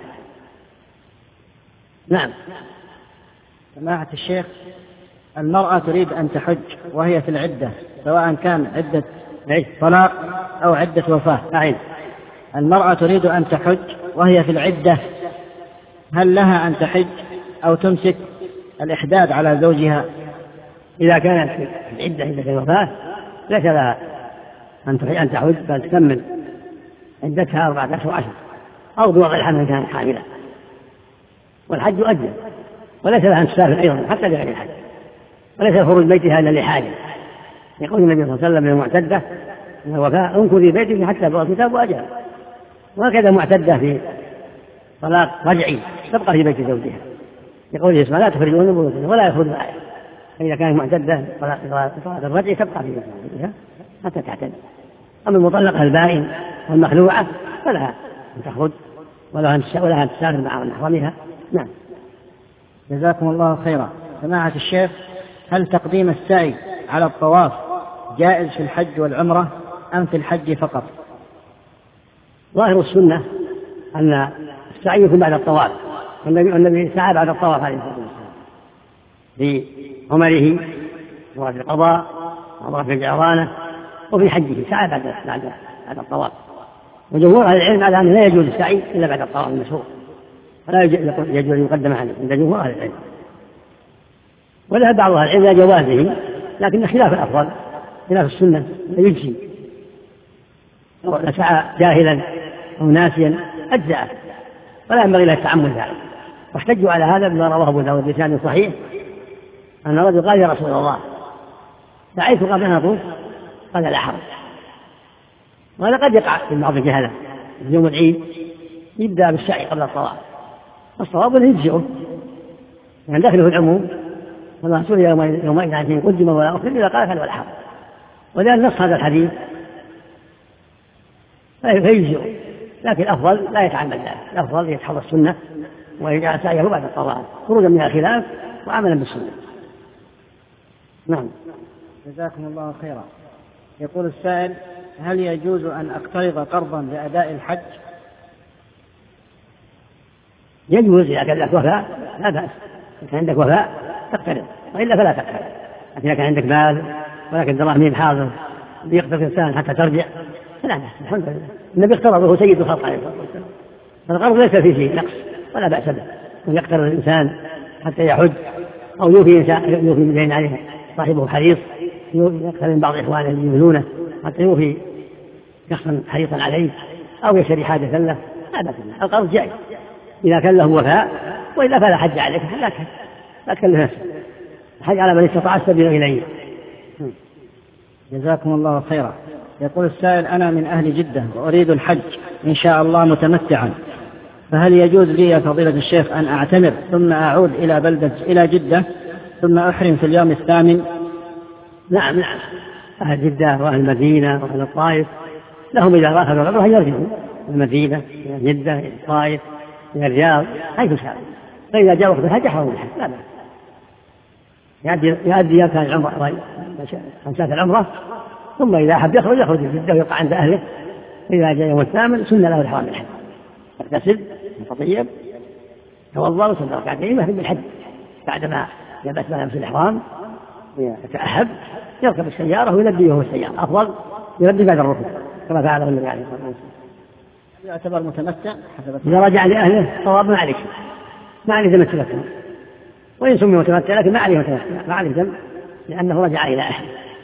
نعم. سماحة الشيخ، المرأة تريد أن تحج وهي في العدة، سواء كان عدة طلاق أو عدة وفاة. نعم. المرأة تريد أن تحج وهي في العدة، هل لها أن تحج أو تمسك الإحداد على زوجها؟ إذا كانت في العدة عدة الوفاة ليس لها أن تحج، بل تكمل عدتها أربعة أشهر وعشر أو بوضع الحمل كانت حاملة، والحج أجل، وليس لها أن تسافر أيضا حتى لغير الحج، وليس خروج بيتها إلا لحاجة. يقول النبي صلى الله عليه وسلم للمعتدة من الوفاة: انكثي بيتك حتى يبلغ الكتاب وأجل. وهكذا معتدة في طلاق رجعي تبقى في بيت زوجها، يقول اسمها: لا تخرجون من بيوتكم ولا يخرج معها. فإذا كانت معتدة طلاق الرجعي تبقى في بيت زوجها حتى تعتد. أما المطلقة البائن والمخلوعة فلها أن تخرج ولها أن تسافر مع محرمها. نعم. جزاكم الله خيرا. سماحة الشيخ، هل تقديم السعي على الطواف جائز في الحج والعمرة أم في الحج فقط؟ ظاهر السنة أن السعي يكون بعد الطواف، والنبي سعى بعد الطواف عليه الصلاة والسلام في عمره وفي القضاء وفي الجعرانة وفي حجه سعى بعد بعد بعد الطواف. وجمهور أهل العلم على أنه لا يجوز السعي إلا بعد الطواف المشهور، ولا يجوز أن يقدم عليه عند جمهور أهل العلم. وذهب بعض أهل العلم إلى جوازه، لكن خلاف الأفضل خلاف السنة يجزي، لو سعى جاهلا أو ناسيا أجزأه ولا ينبغي له التعمد ذلك. واحتجوا على هذا بما رواه أبو داود بلسان صحيح أن رجل قال: يا رسول الله سعيت قبل أن أطوف؟ قال: لا حرج. وهذا قد يقع في بعض الجهلة في يوم العيد يبدأ بالسعي قبل الطواف، الصواب أنه يجزئه يعني داخله في العموم، والله سئل يومئذ عن شيء قدم ولا أخر إذا قال فلا حرج، ولأن نص هذا الحديث فيجزئه، لكن الأفضل لا يتعمد ذلك، الأفضل يتحرى السنة ويجعل سعيه بعد الطواف خروجا من الخلاف وعملا بالسنة. نعم. جزاكم الله خيرا. يقول السائل: هل يجوز أن أقترض قرضا لأداء الحج؟ يجوز إذا كان لك وفاء لا بأس، إذا كان عندك وفاء تقترض، وإلا فلا تقترض. لكن إذا كان عندك مال ولكن دراهم حاضر بيقترض الإنسان حتى ترجع فلا بأس. الحمد لله النبي اقترض وهو سيد الخلق عليه الصلاة والسلام، فالقرض ليس فيه شيء نقص ولا بأس به، أن يقترض الإنسان حتى يحج أو يوفي إنسان يوفي من دين عليه صاحبه حريص، يقترض من بعض إخوانه يملونه حتى يوفي شخصا حريصا عليه أو يشتري حاجة له، لا بأس به. القرض جائز إذا كان له وفاء، وإلا فلا حج عليك، لا تكلف نفسك، الحج على من استطاع السبيل إليه. جزاكم الله خيرا. يقول السائل: أنا من أهل جدة وأريد الحج إن شاء الله متمتعا، فهل يجوز لي يا فضيلة الشيخ أن أعتمر ثم أعود إلى بلدة إلى جدة ثم أحرم في اليوم الثامن؟ نعم نعم، أهل جدة وأهل المدينة وأهل الطائف لهم إذا أخذوا العمرة يرجعوا المدينة إلى جدة إلى الطائف إلى الرياض حيث شاء، فإذا جاء وقت الحج حرم الحج لا بأس، يؤدي كان العمرة خمسات العمرة ثم إذا أحب يخرج يخرج من جدة ويقع عند أهله، إذا جاء يوم الثامن سنة له الحرام الحج، يغتسل يتطيب يتوضأ ويصلي ركعتين ويحرم بالحج بعدما يلبس ملابس الإحرام ويتأهب يركب السيارة ويلبي وهو السيارة، أفضل يلبي بعد الركوب كما فعله النبي عليه الصلاة والسلام. يعتبر متمتع إذا رجع لأهله صواب ما عليك، ما عليه ذنب التمتع، وإن سمي متمتع لكن ما عليه متمتع، ما عليه ذنب لأنه رجع إلى أهله،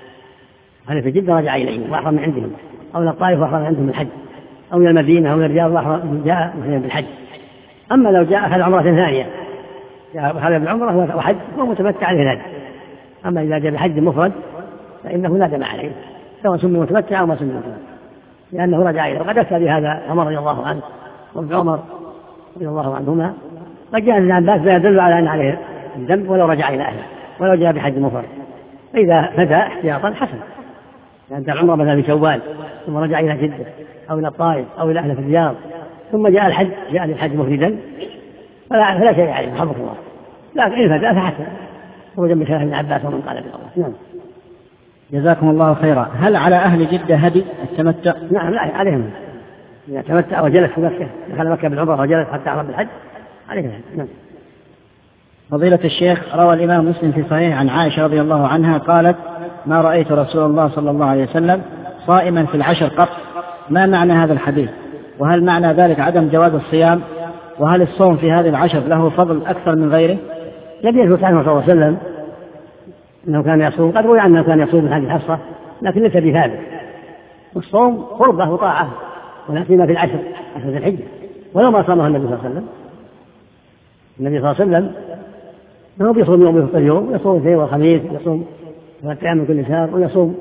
هذا في جدة رجع إليهم وأحرم من عندهم، أو إلى الطائف وأحرم من عندهم الحج، أو إلى المدينة أو إلى الرياض وأحرم جاء محرما بالحج. أما لو جاء أخذ عمرة ثانية جاء أخذ بالعمرة وحج هو متمتع عليه ذلك، أما إذا جاء بحج مفرد فإنه لا دم عليه سواء سمي متمتع أو ما سمي متمتع، لأنه رجع إليه. وقد أفتى بهذا عمر رضي الله عنه وابن عمر رضي الله عنهما، وجاء ابن عباس لا يدل على أن عليه الذنب ولو رجع إلى أهله ولو جاء بحج مفرد، فإذا فدى احتياطا حسن، لأن العمرة مثلا في شوال ثم رجع إلى جدة أو إلى الطائف أو إلى أهله في الرياض ثم جاء الحج جاء للحج مفردا فلا, فلا شيء عليه رحمه الله، لكن إن فدى فحسن خروجا بخلاف ابن عباس ومن قال بالله. نعم. جزاكم الله خيرا. هل على أهل جدة هدي التمتع؟ نعم لا عليهم، إذا تمتع وجلس في مكة دخل مكة بالعمرة وجلس حتى أحرم بالحج عليهم. نعم. فضيلة الشيخ، روى الإمام مسلم في صحيح عن عائشة رضي الله عنها قالت: ما رأيت رسول الله صلى الله عليه وسلم صائما في العشر قط. ما معنى هذا الحديث؟ وهل معنى ذلك عدم جواز الصيام؟ وهل الصوم في هذه العشر له فضل أكثر من غيره؟ لم يثبت عنه صلى الله عليه وسلم أنه كان يصوم، قد روي عنه كان يصوم من هذه الحصة لكن ليس بثابت، والصوم قربة وطاعة ولكن في العشر عشر ذي الحجة، ولو ما صامه النبي صلى الله عليه وسلم. النبي صلى الله عليه وسلم أنه بيصوم يوم ويفطر يوم، ويصوم الاثنين والخميس، يصوم ثلاثة أيام من كل شهر، ويصوم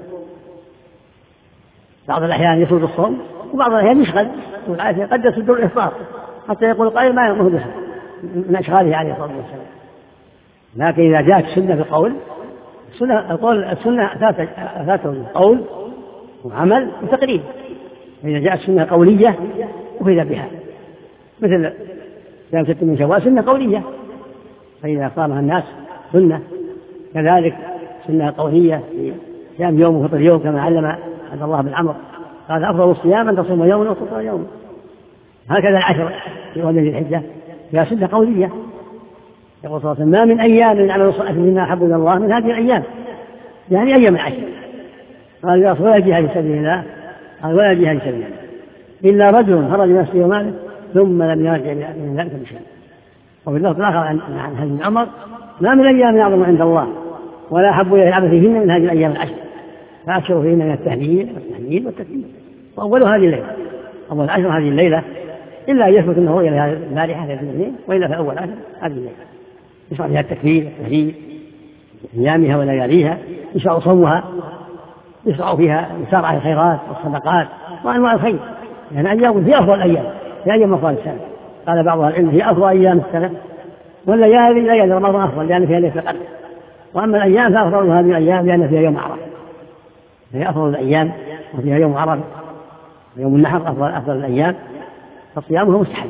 بعض الأحيان يسود الصوم وبعض الأحيان يشغل، والعافية قد يسد الإفطار حتى يقول قائل ما يأمره به من أشغاله عليه الصلاة والسلام. لكن إذا جاءت السنة بقول السنة القول السنة أثاته القول وعمل وتقريب، فإذا جاءت سنة قولية أخذ بها مثل يوم ست من شوال سنة قولية، فإذا صامها الناس سنة، كذلك سنة قولية في صيام يوم وفطر يوم كما علم عبد الله بن عمرو قال أفضل الصيام أن تصوم يوما وتفطر يوما. هكذا العشر في أول ذي الحجة فيها سنة قولية. يقول صلى الله عليه وسلم ما من أيام يعمل الصالح منها أحب إلى الله من هذه الأيام، يعني أيام العشر. قال يا ولا جهاد في سبيل الله، قال ولا جهاد في سبيل الله إلا رجل خرج من نفسه وماله ثم لم يرجع من ذلك بشيء. وفي اللفظ الآخر عن ابن عمر ما من أيام يعظم عند الله ولا أحب إليه العمل فيهن من هذه الأيام العشر، فأكثروا فيهن من التهليل والتهليل والتكبير. وأول هذه الليلة، أول عشر هذه الليلة، إلا يثبت أنه رؤيا لهذه البارحة في الاثنين، وإلا في أول عشر هذه الليلة يشرع فيها التكبير والتهليل أيامها ولياليها، يشرع صومها، يشرع فيها مسارعة الخيرات والصدقات وأنواع الخير، يعني أيام هي أفضل الأيام، هي أيام أفضل السنة. قال بعض العلم هي أفضل أيام السنة، والليالي ليالي رمضان أفضل لأن فيها ليلة القدر، وأما الأيام فأفضل هذه الأيام لأن فيها يوم عرفة، هي أفضل الأيام وفيها يوم عرفة، يوم النحر أفضل أفضل الأيام، فصيامه مستحب،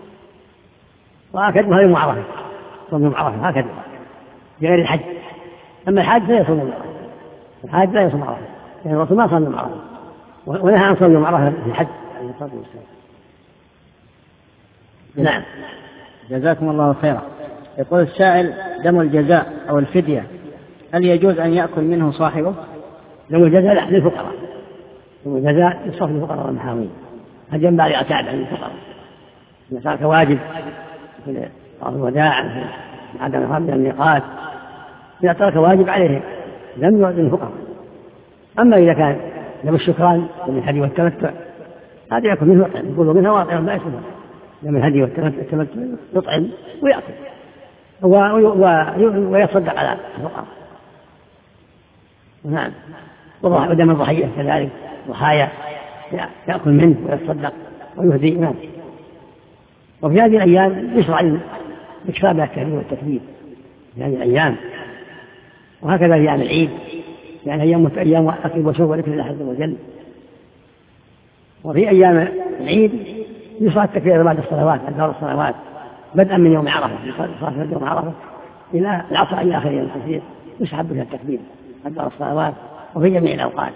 وأكدها يوم عرفة، صوم يوم عرفة هكذا بغير الحج. أما الحاج لا يصوم يوم عرفة، الحاج لا يصوم عرفة، يعني الرسول ما صام يوم عرفة، ونهى عن صوم يوم عرفة في الحج عليه الصلاة والسلام. نعم. جزاكم الله خيرا. يقول السائل: دم الجزاء أو الفدية هل يجوز أن يأكل منه صاحبه؟ دم الجزاء لا، للفقراء، دم الجزاء يصرف للفقراء والمحاوين، هل ينبغي العتاب عن الفقراء إذا صار كواجب في طواف الوداع في عدم الخروج من الميقات، إذا ترك واجب عليه لم يعد الفقراء. أما إذا كان دم الشكران دم الهدي والتمتع هذا يأكل منه ويطعم، يقول منها واطعم لا يسمى دم الهدي والتمتع يطعم ويأكل ويصدق على الفقراء. نعم. ودم الضحية كذلك، ضحايا يأكل منه ويصدق ويهدي. نعم. وفي هذه الأيام يشرع الإكثار من التهليل والتكبير في هذه الأيام، وهكذا في أيام العيد، يعني أيام أيام أكل وشرب وذكر الله عز وجل. وفي أيام العيد يشرع التكبير بعد الصلوات، أدبار الصلوات، بدءا من يوم عرفة، صلاة يوم عرفة إلى العصر إلى آخر يوم التكبير، يسحب بها التكبير أدبار الصلوات وفي جميع الأوقات.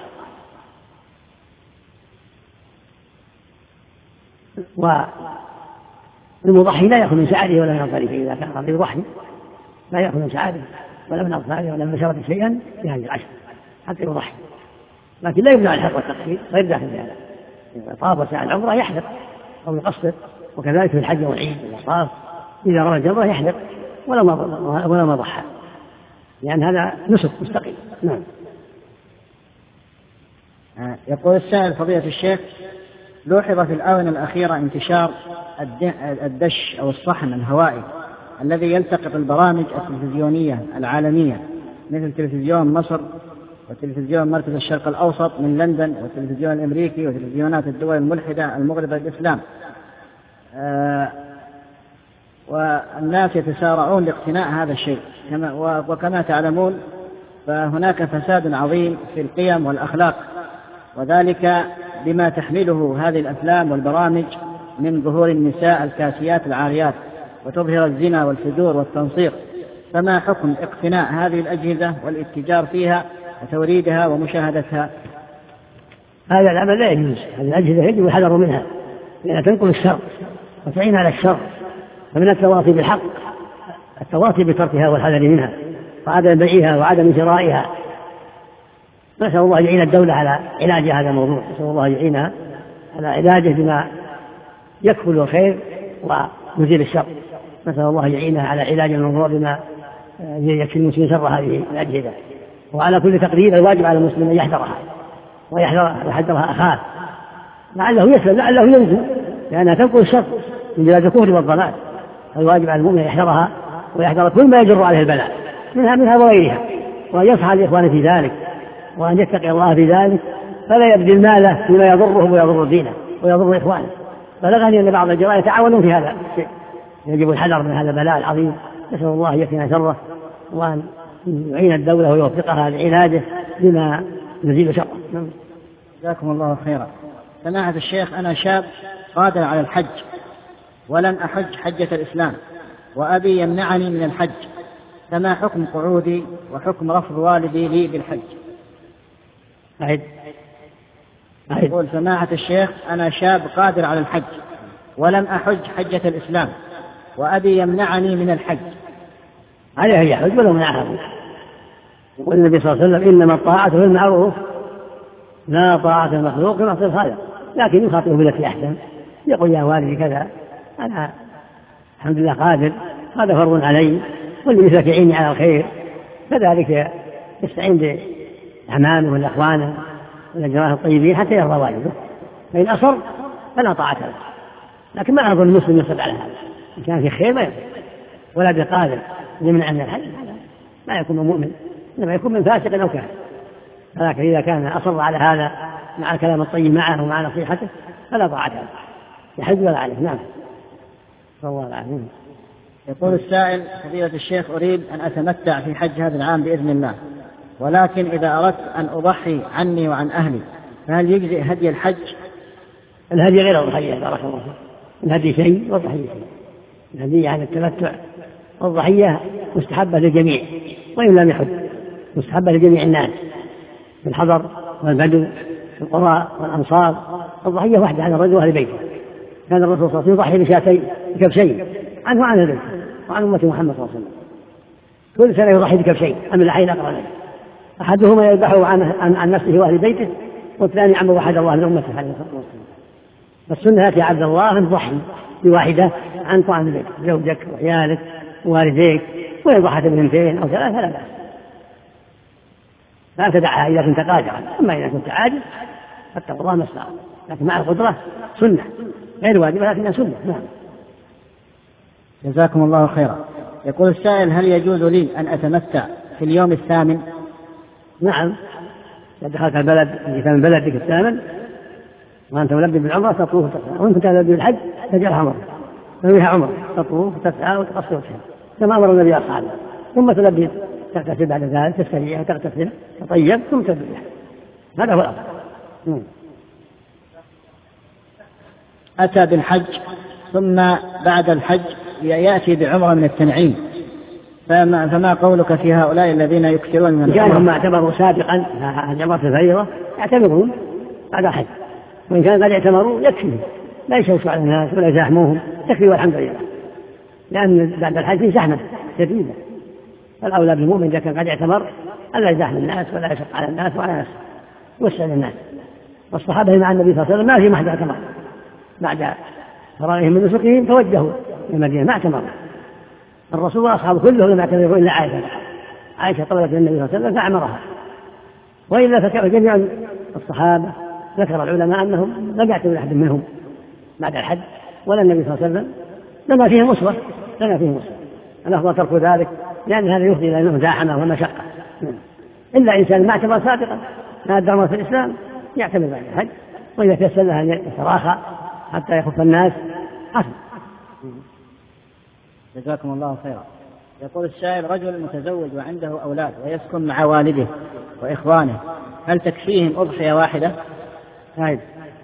والمضحي لا يأخذ من شعره ولا من أظفاره، إذا كان قد يضحي لا يأخذ من شعره ولا من أظفاره ولا من بشرته شيئا في هذه العشر حتى يضحي، لكن لا يمنع الحلق والتقصير، غير داخل في هذا. إذا طاب ساعة العمرة يحلق أو يقصر، وكذلك في الحج والعيد والطواف إذا رمى الجمرة يحلق ولا ما ولا ما ضحى، لأن يعني هذا نسك مستقيم. نعم. يقول السائل: فضيلة الشيخ، لوحظ في الآونة الأخيرة انتشار الدش أو الصحن الهوائي الذي يلتقط البرامج التلفزيونية العالمية مثل تلفزيون مصر وتلفزيون مركز الشرق الأوسط من لندن والتلفزيون الأمريكي وتلفزيونات الدول الملحدة المغربة بالإسلام، آه والناس يتسارعون لاقتناء هذا الشيء، وكما تعلمون فهناك فساد عظيم في القيم والأخلاق، وذلك بما تحمله هذه الأفلام والبرامج من ظهور النساء الكاسيات العاريات وتظهر الزنا والفجور والتنصير. فما حكم اقتناء هذه الأجهزة والاتجار فيها وتوريدها ومشاهدتها؟ هذا العمل لا يجوز، هذه الأجهزة يجب الحذر منها لأنها تنقل الشر وتعين على الشر، فمن التواصي بالحق التواصي بتركها والحذر منها وعدم بيعها وعدم شرائها. نسأل الله يعين الدولة على علاج هذا الموضوع، نسأل الله يعينها على علاجه بما يكفل الخير ويزيل الشر، نسأل الله يعينها على علاج الموضوع بما يكفي المسلمين شر هذه الأجهزة. وعلى كل تقدير الواجب على المسلم أن يحذرها ويحذرها أخاه، لعله يسلم لعله ينجو، لأنها تنقل الشر من بلاد الكفر والضلال. الواجب على المؤمن أن يحذرها ويحذر كل ما يجر عليه البلاء منها منها وغيرها، وأن يصحى الإخوان في ذلك، وأن يتقي الله في ذلك، فلا يبذل ماله فيما يضره ويضر دينه ويضر إخوانه. بلغني أن بعض الجراء يتعاونون في هذا الشيء، يجب الحذر من هذا البلاء العظيم. نسأل الله يكفينا شره وأن يعين الدولة ويوفقها لعلاجه بما يزيل شره. جزاكم الله خيرا. سماحة الشيخ، أنا شاب قادر على الحج ولن أحج حجة الإسلام وأبي يمنعني من الحج، فما حكم قعودي وحكم رفض والدي لي بالحج؟ أعد. يقول سماحة الشيخ أنا شاب قادر على الحج ولم أحج حجة الإسلام وأبي يمنعني من الحج. عليه يحج ولو منعه. يقول النبي صلى الله عليه وسلم إنما الطاعة في المعروف لا طاعة المخلوق في معصية الخالق، لكن يخاطب بالتي أحسن، يقول يا والدي كذا أنا الحمد لله قادر، هذا فرض علي، واللي مثلك يعيني على الخير، كذلك يستعين بأعمامه والأخوانه والأجراه الطيبين حتى يرضى والده، فإن أصر فلا طاعة له. لكن ما أظن المسلم يصد على هذا، إن كان في خير ما يصد ولا بقادر يمنع من الحج لا يكون مؤمن، إنما يكون من فاسق أو كافر. ولكن إذا كان أصر على هذا مع الكلام الطيب معه ومع نصيحته فلا طاعة له، يحج ولا عليه. نعم. الله عليه. يقول السائل فضيلة الشيخ أريد أن أتمتع في حج هذا العام بإذن الله، ولكن إذا أردت أن أضحي عني وعن أهلي فهل يجزئ هدي الحج؟ الهدي غير الضحية بارك الله فيك. الهدي شيء والضحية شيء. الهدي يعني التمتع، والضحية مستحبة للجميع وإن لم يحج، مستحبة لجميع الناس في الحضر والبدو في القرى والأمصار. الضحية واحدة عن الرجل وأهل بيته. كان الرسول صلى الله عليه وسلم يضحي بشاتين بكبشين عنه وعن البيت وعن أمة محمد صلى الله عليه وسلم. كل سنة يضحي بكبشين أم الحين أقرأ، أحدهما يذبحه عن, عن, عن نفسه وأهل بيته، والثاني عن وحد الله من أمته عليه الصلاة والسلام. فالسنة يا عبد الله أن تضحي بواحدة عن طعام البيت، زوجك وعيالك ووالديك، وإن ضحت باثنتين أو ثلاثة لا بأس، لا تدعها إذا كنت قادرا. أما إذا كنت عاجز فاتقوا الله ما استطعتم، لكن مع القدرة سنة غير واجبة لكنها سنة. نعم. جزاكم الله خيرا. يقول السائل هل يجوز لي أن أتمتع في اليوم الثامن؟ نعم، إذا دخلت البلد من بلدك الثامن وأنت ملبي بالعمرة تطوف وتسعى، وإن كنت ملبي بالحج تجعلها عمرة تنويها عمرة، تطوف وتسعى وتقصر وتسعى كما أمر النبي أصحابه، ثم تلبي تغتسل بعد ذلك تستريح وتغتسل تطيب ثم تلبي. هذا هو الأفضل. أتى بالحج ثم بعد الحج يأتي بعمرة من التنعيم، فما, فما قولك في هؤلاء الذين يكثرون من العمرة؟ كانوا ما اعتبروا سابقا العمرة الفريضة يعتبرون بعد الحج، وإن كان قد اعتبروا يكفي، لا يشوشوا على الناس ولا يزاحموهم، يكفي والحمد لله، لأن بعد الحج في زحمة شديدة، فالأولى بالمؤمن إذا كان قد اعتبر ألا يزاحم الناس ولا يشق على الناس وعلى نفسه، يوسع للناس. والصحابة مع النبي صلى الله عليه وسلم ما في محد اعتمر، بعد فراغهم من نسكهم توجهوا إلى المدينة ما اعتمروا. الرسول وأصحابه كلهم لم يعتمروا إلا عائشة، عائشة طلبت النبي صلى الله عليه وسلم فأعمرها، وإلا فكان جميع الصحابة ذكر العلماء أنهم لم يعتمر أحد منهم بعد الحج، ولا النبي صلى الله عليه وسلم لما فيهم أسوة لما فيهم أسوة. الأفضل ترك ذلك لأن هذا يفضي إلى المزاحمة والمشقة. إلا إنسان ما اعتبر سابقا ما أدرمه في الإسلام يعتمر بعد الحج، وإذا تيسر له أن يتراخى حتى يخف الناس حسن. جزاكم الله خيرا. يقول السائل رجل متزوج وعنده أولاد ويسكن مع والده وإخوانه، هل تكفيهم أضحية واحدة؟ أعد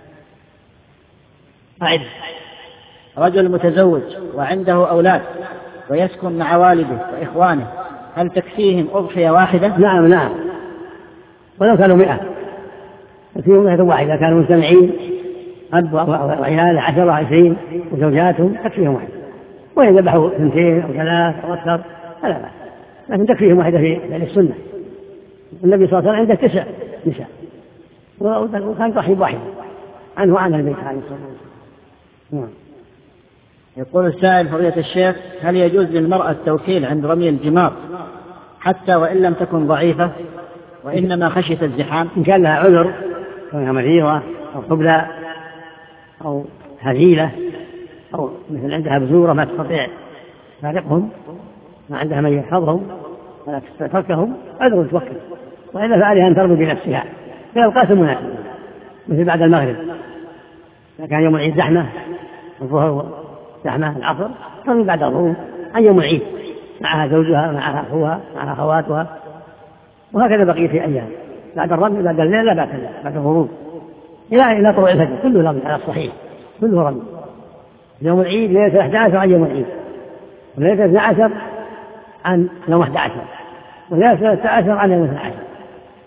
أعد رجل متزوج وعنده أولاد ويسكن مع والده وإخوانه، هل تكفيهم أضحية واحدة؟ نعم نعم، ولو كانوا مئة تكفيهم أضحية واحدة، كانوا مجتمعين أب وعياله عشرة وعشرين وزوجاتهم تكفيهم واحدة، وإن ذبحوا اثنتين أو ثلاث أو أكثر فلا بأس، لكن تكفيهم واحدة في السنة. النبي صلى الله عليه وسلم عنده تسع نساء وكان ضحي بواحد عنه وعن البيت عليه الصلاة والسلام. يقول السائل فضيلة الشيخ هل يجوز للمرأة التوكيل عند رمي الجمار حتى وإن لم تكن ضعيفة وإنما خشيت الزحام؟ إن كان لها عذر كونها مريضة أو حبلى أو هزيلة أو مثل عندها بزورة ما تستطيع تفارقهم، ما عندها من يحفظهم ولا تستفركهم، عذر توكل، وإلا فعليها أن ترمي بنفسها في الأوقات المناسبة مثل بعد المغرب إذا كان يوم العيد زحمة، الظهر زحمة، العصر ترمي بعد الظهر عن يوم العيد معها زوجها معها أخوها معها أخواتها، وهكذا بقية أيام بعد الرمي بعد الليل لا بأس بعد الغروب إلى إلى طلوع الفجر كله رمي على الصحيح، كله رمي. يوم العيد ليلة أحد عشر عن يوم العيد، وليلة اثنى عشر عن يوم أحد عشر، وليلة ثلاثة عشر عن يوم اثنى عشر،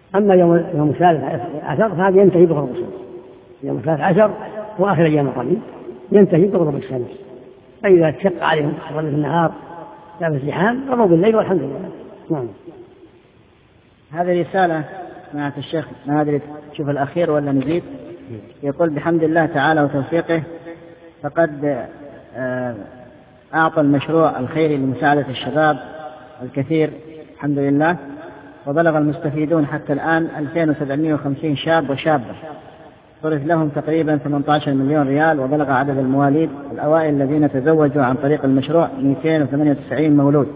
أما يوم يوم الثالث عشر فهذا ينتهي بغروب الشمس. يوم الثالث عشر وآخر أيام القليل ينتهي بغروب الشمس. فإذا تشق عليهم الرمي في النهار لا في الزحام رموا بالليل والحمد لله. نعم. هذه رسالة سمعت الشيخ، ما أدري تشوف الأخير ولا نزيد. يقول بحمد الله تعالى وتوفيقه فقد أعطى المشروع الخيري لمساعدة الشباب الكثير الحمد لله، وبلغ المستفيدون حتى الآن ألفين وسبعمائة وخمسين شاب وشابة، صرف لهم تقريبا ثمانية عشر مليون ريال، وبلغ عدد المواليد الأوائل الذين تزوجوا عن طريق المشروع مئتين وثمانية وتسعين مولود.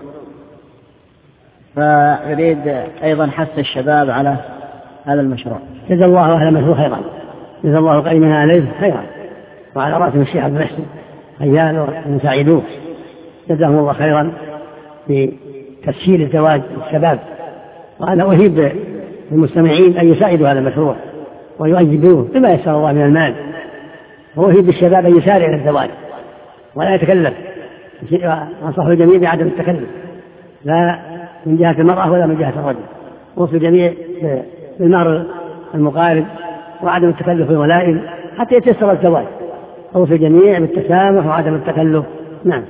فيريد أيضا حث الشباب على هذا المشروع. جزا الله أهل المشروع خيرا، جزا الله قائمنا عليه خيرا، وعلى رأسهم الشيخ عبد المحسن خيان ومساعدوه جزاهم الله خيرا في تسهيل الزواج للشباب. وأنا أهيب المستمعين أن يساعدوا هذا المشروع ويؤيدوه بما يسر الله من المال، وأهيب الشباب أن يسارع إلى الزواج ولا يتكلف. أنصح الجميع بعدم التكلف، لا من جهة المرأة ولا من جهة الرجل، وصل الجميع بالمهر المقارب وعدم التكلف والولائم حتى يتيسر الزواج. أوصي الجميع بالتسامح وعدم التكلف. نعم.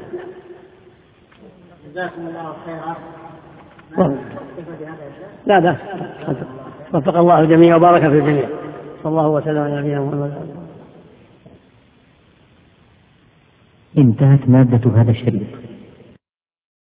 جزاكم الله خيرا. لا لا وفق الله الجميع وبارك في الجميع. صلى الله وسلم على نبينا محمد. انتهت مادة هذا الشريط.